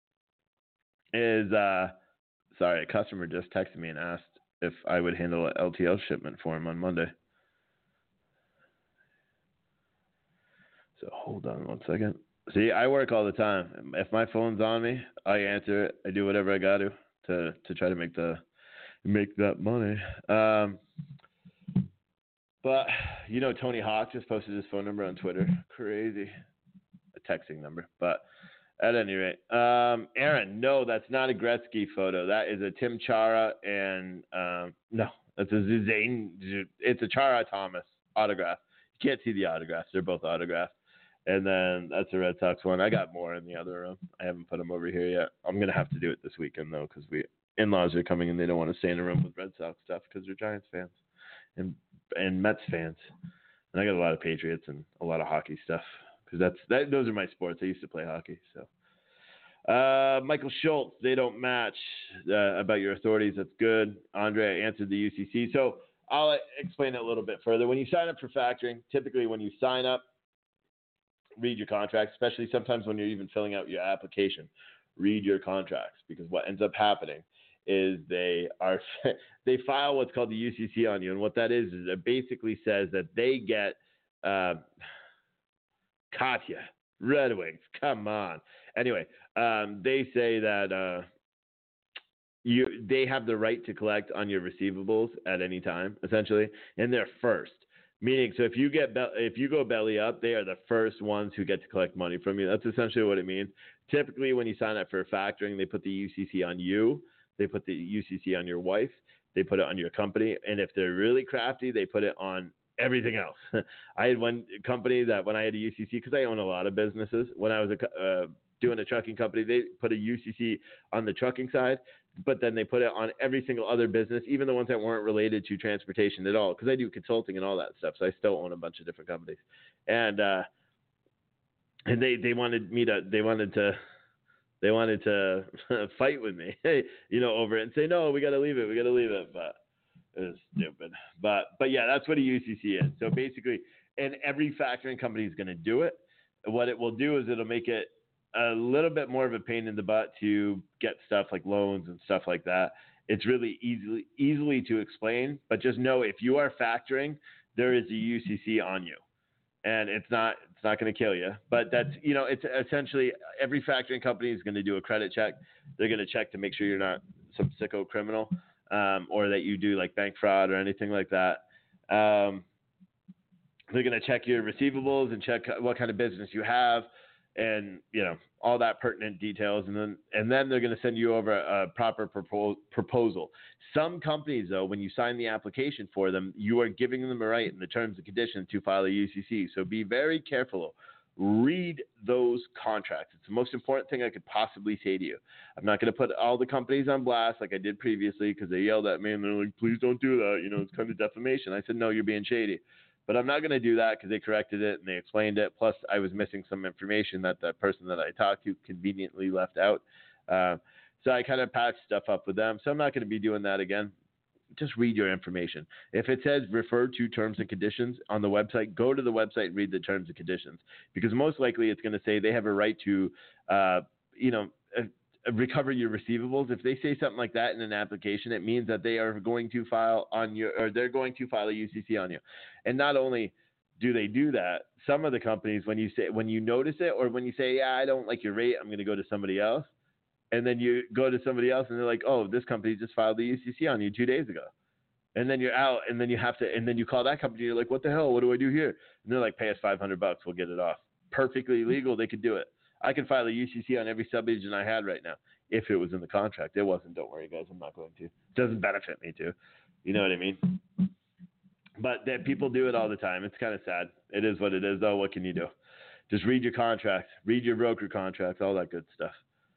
Is uh, sorry, a customer just texted me and asked if I would handle an L T L shipment for him on Monday. So hold on one second. See, I work all the time. If my phone's on me, I answer it. I do whatever I got to to to try to make the make that money. Um, but you know, Tony Hawk just posted his phone number on Twitter. Crazy, a texting number. But at any rate, um, Aaron, no, that's not a Gretzky photo. That is a Tim Chara and um, no, that's a Zane. It's a Chara Thomas autograph. You can't see the autographs; they're both autographed. And then that's a Red Sox one. I got more in the other room. I haven't put them over here yet. I'm going to have to do it this weekend, though, because we in-laws are coming and they don't want to stay in a room with Red Sox stuff because they're Giants fans and and Mets fans. And I got a lot of Patriots and a lot of hockey stuff because that's that. Those are my sports. I used to play hockey. So, Uh, Michael Schultz, they don't match uh, about your authorities. That's good. Andre, I answered the U C C. So I'll explain it a little bit further. When you sign up for factoring, typically when you sign up, read your contracts, especially sometimes when you're even filling out your application. Read your contracts, because what ends up happening is they are they file what's called the U C C on you, and what that is is it basically says that they get uh, Katya Red Wings. Come on. Anyway, um, they say that uh, you they have the right to collect on your receivables at any time, essentially, and they're first. Meaning, so if you get be- if you go belly up, they are the first ones who get to collect money from you. That's essentially what it means. Typically, when you sign up for factoring, they put the U C C on you. They put the U C C on your wife. They put it on your company. And if they're really crafty, they put it on everything else. I had one company that when I had a U C C, because I own a lot of businesses, when I was a, uh, doing a trucking company, they put a U C C on the trucking side, but then they put it on every single other business, even the ones that weren't related to transportation at all, because I do consulting and all that stuff. So I still own a bunch of different companies. And uh, and they, they wanted me to, they wanted to, they wanted to fight with me, you know, over it and say, no, we got to leave it. We got to leave it. But it was stupid. But, but yeah, that's what a U C C is. So basically, and every factoring company is going to do it. What it will do is it'll make it a little bit more of a pain in the butt to get stuff like loans and stuff like that. It's really easily, easily to explain, but just know if you are factoring, there is a U C C on you. And it's not it's not going to kill you, but that's, you know, it's essentially every factoring company is going to do a credit check. They're going to check to make sure you're not some sicko criminal, um, or that you do like bank fraud or anything like that. Um, they're going to check your receivables and check what kind of business you have, and, you know, all that pertinent details. And then, and then they're going to send you over a, a proper propo- proposal. Some companies, though, when you sign the application for them, you are giving them a right in the terms and conditions to file a U C C. So be very careful. Read those contracts. It's the most important thing I could possibly say to you. I'm not going to put all the companies on blast like I did previously, because they yelled at me and they're like, please don't do that. You know, it's kind of defamation. I said, no, you're being shady. But I'm not going to do that, because they corrected it and they explained it. Plus, I was missing some information that the person that I talked to conveniently left out. Uh, so I kind of patched stuff up with them. So I'm not going to be doing that again. Just read your information. If it says refer to terms and conditions on the website, go to the website and read the terms and conditions, because most likely it's going to say they have a right to, uh, you know, uh, recover your receivables. If they say something like that in an application, it means that they are going to file on your, or they're going to file a U C C on you. And not only do they do that, some of the companies, when you say, when you notice it, or when you say, yeah, I don't like your rate, I'm going to go to somebody else. And then you go to somebody else and they're like, oh, this company just filed the U C C on you two days ago. And then you're out, and then you have to, and then you call that company. You're like, what the hell? What do I do here? And they're like, pay us five hundred bucks. We'll get it off. Perfectly legal. They could do it. I can file a U C C on every sub-agent I had right now if it was in the contract. It wasn't. Don't worry, guys. I'm not going to. It doesn't benefit me to. You know what I mean? But that people do it all the time. It's kind of sad. It is what it is, though. What can you do? Just read your contracts. Read your broker contracts. All that good stuff.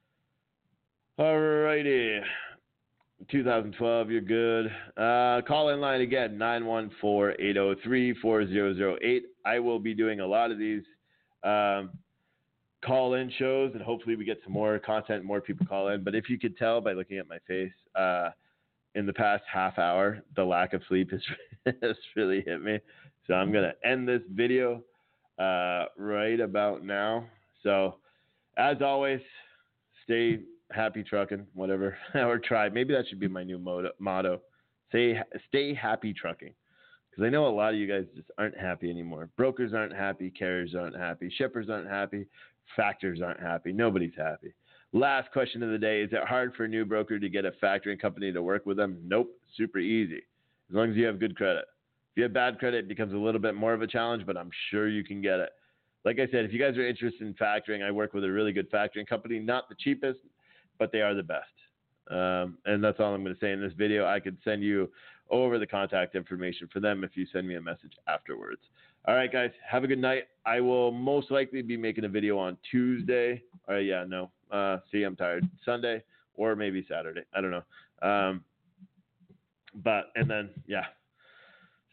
All righty. twenty twelve, you're good. Uh, call in line again, nine one four, eight zero three, four zero zero eight. I will be doing a lot of these um, call-in shows, and hopefully we get some more content, more people call in. But if you could tell by looking at my face, uh, in the past half hour, the lack of sleep has, has really hit me. So I'm going to end this video uh, right about now. So as always, stay happy trucking, whatever, or try. Maybe that should be my new motto. motto. Say, stay happy trucking. Because I know a lot of you guys just aren't happy anymore. Brokers aren't happy. Carriers aren't happy. Shippers aren't happy. Factors aren't happy. Nobody's happy. Last question of the day. Is it hard for a new broker to get a factoring company to work with them? Nope. Super easy. As long as you have good credit. If you have bad credit, it becomes a little bit more of a challenge, but I'm sure you can get it. Like I said, if you guys are interested in factoring, I work with a really good factoring company. Not the cheapest, but they are the best. Um, and that's all I'm going to say in this video. I could send you over the contact information for them if you send me a message afterwards. All right, guys, have a good night. I will most likely be making a video on Tuesday. Or yeah, no. Uh, see, I'm tired. Sunday or maybe Saturday. I don't know. Um, but, and then, yeah.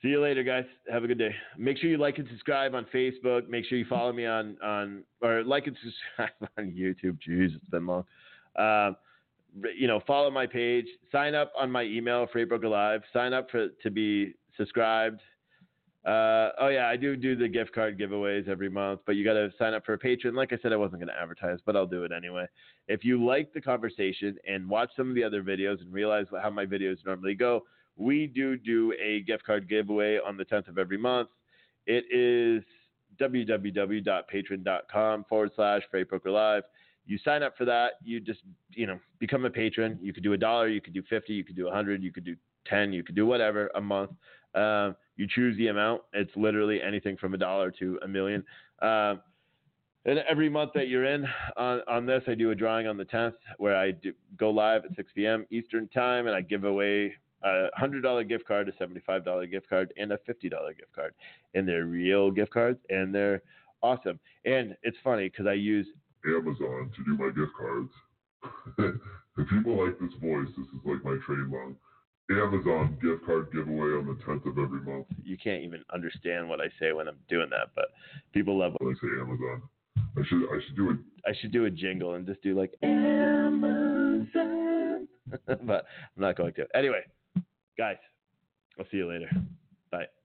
See you later, guys. Have a good day. Make sure you like and subscribe on Facebook. Make sure you follow me on, on or like and subscribe on YouTube. Jeez, it's been long. Um, you know, follow my page. Sign up on my email, Freight Broker Live. Sign up for to be subscribed. Uh, oh, yeah, I do do the gift card giveaways every month, but you got to sign up for a Patreon. Like I said, I wasn't going to advertise, but I'll do it anyway. If you like the conversation and watch some of the other videos and realize how my videos normally go, we do do a gift card giveaway on the tenth of every month. It is www.patreon.com forward slash Freight Broker Live. You sign up for that. You just, you know, become a patron. You could do a dollar. You could do fifty. You could do a hundred. You could do ten. You could do whatever a month. Um, you choose the amount. It's literally anything from a dollar to a million. Um, and every month that you're in on, on this, I do a drawing on the tenth where I do, go live at six p.m. Eastern time, and I give away a one hundred dollars gift card, a seventy-five dollars gift card, and a fifty dollars gift card. And they're real gift cards, and they're awesome. And it's funny because I use Amazon to do my gift cards. If people like this voice, this is like my trademark. Amazon gift card giveaway on the tenth of every month. You can't even understand what I say when I'm doing that, but people love when I say Amazon. I should I should do it. I should do a jingle and just do like Amazon, but I'm not going to. Anyway, guys, I'll see you later. Bye.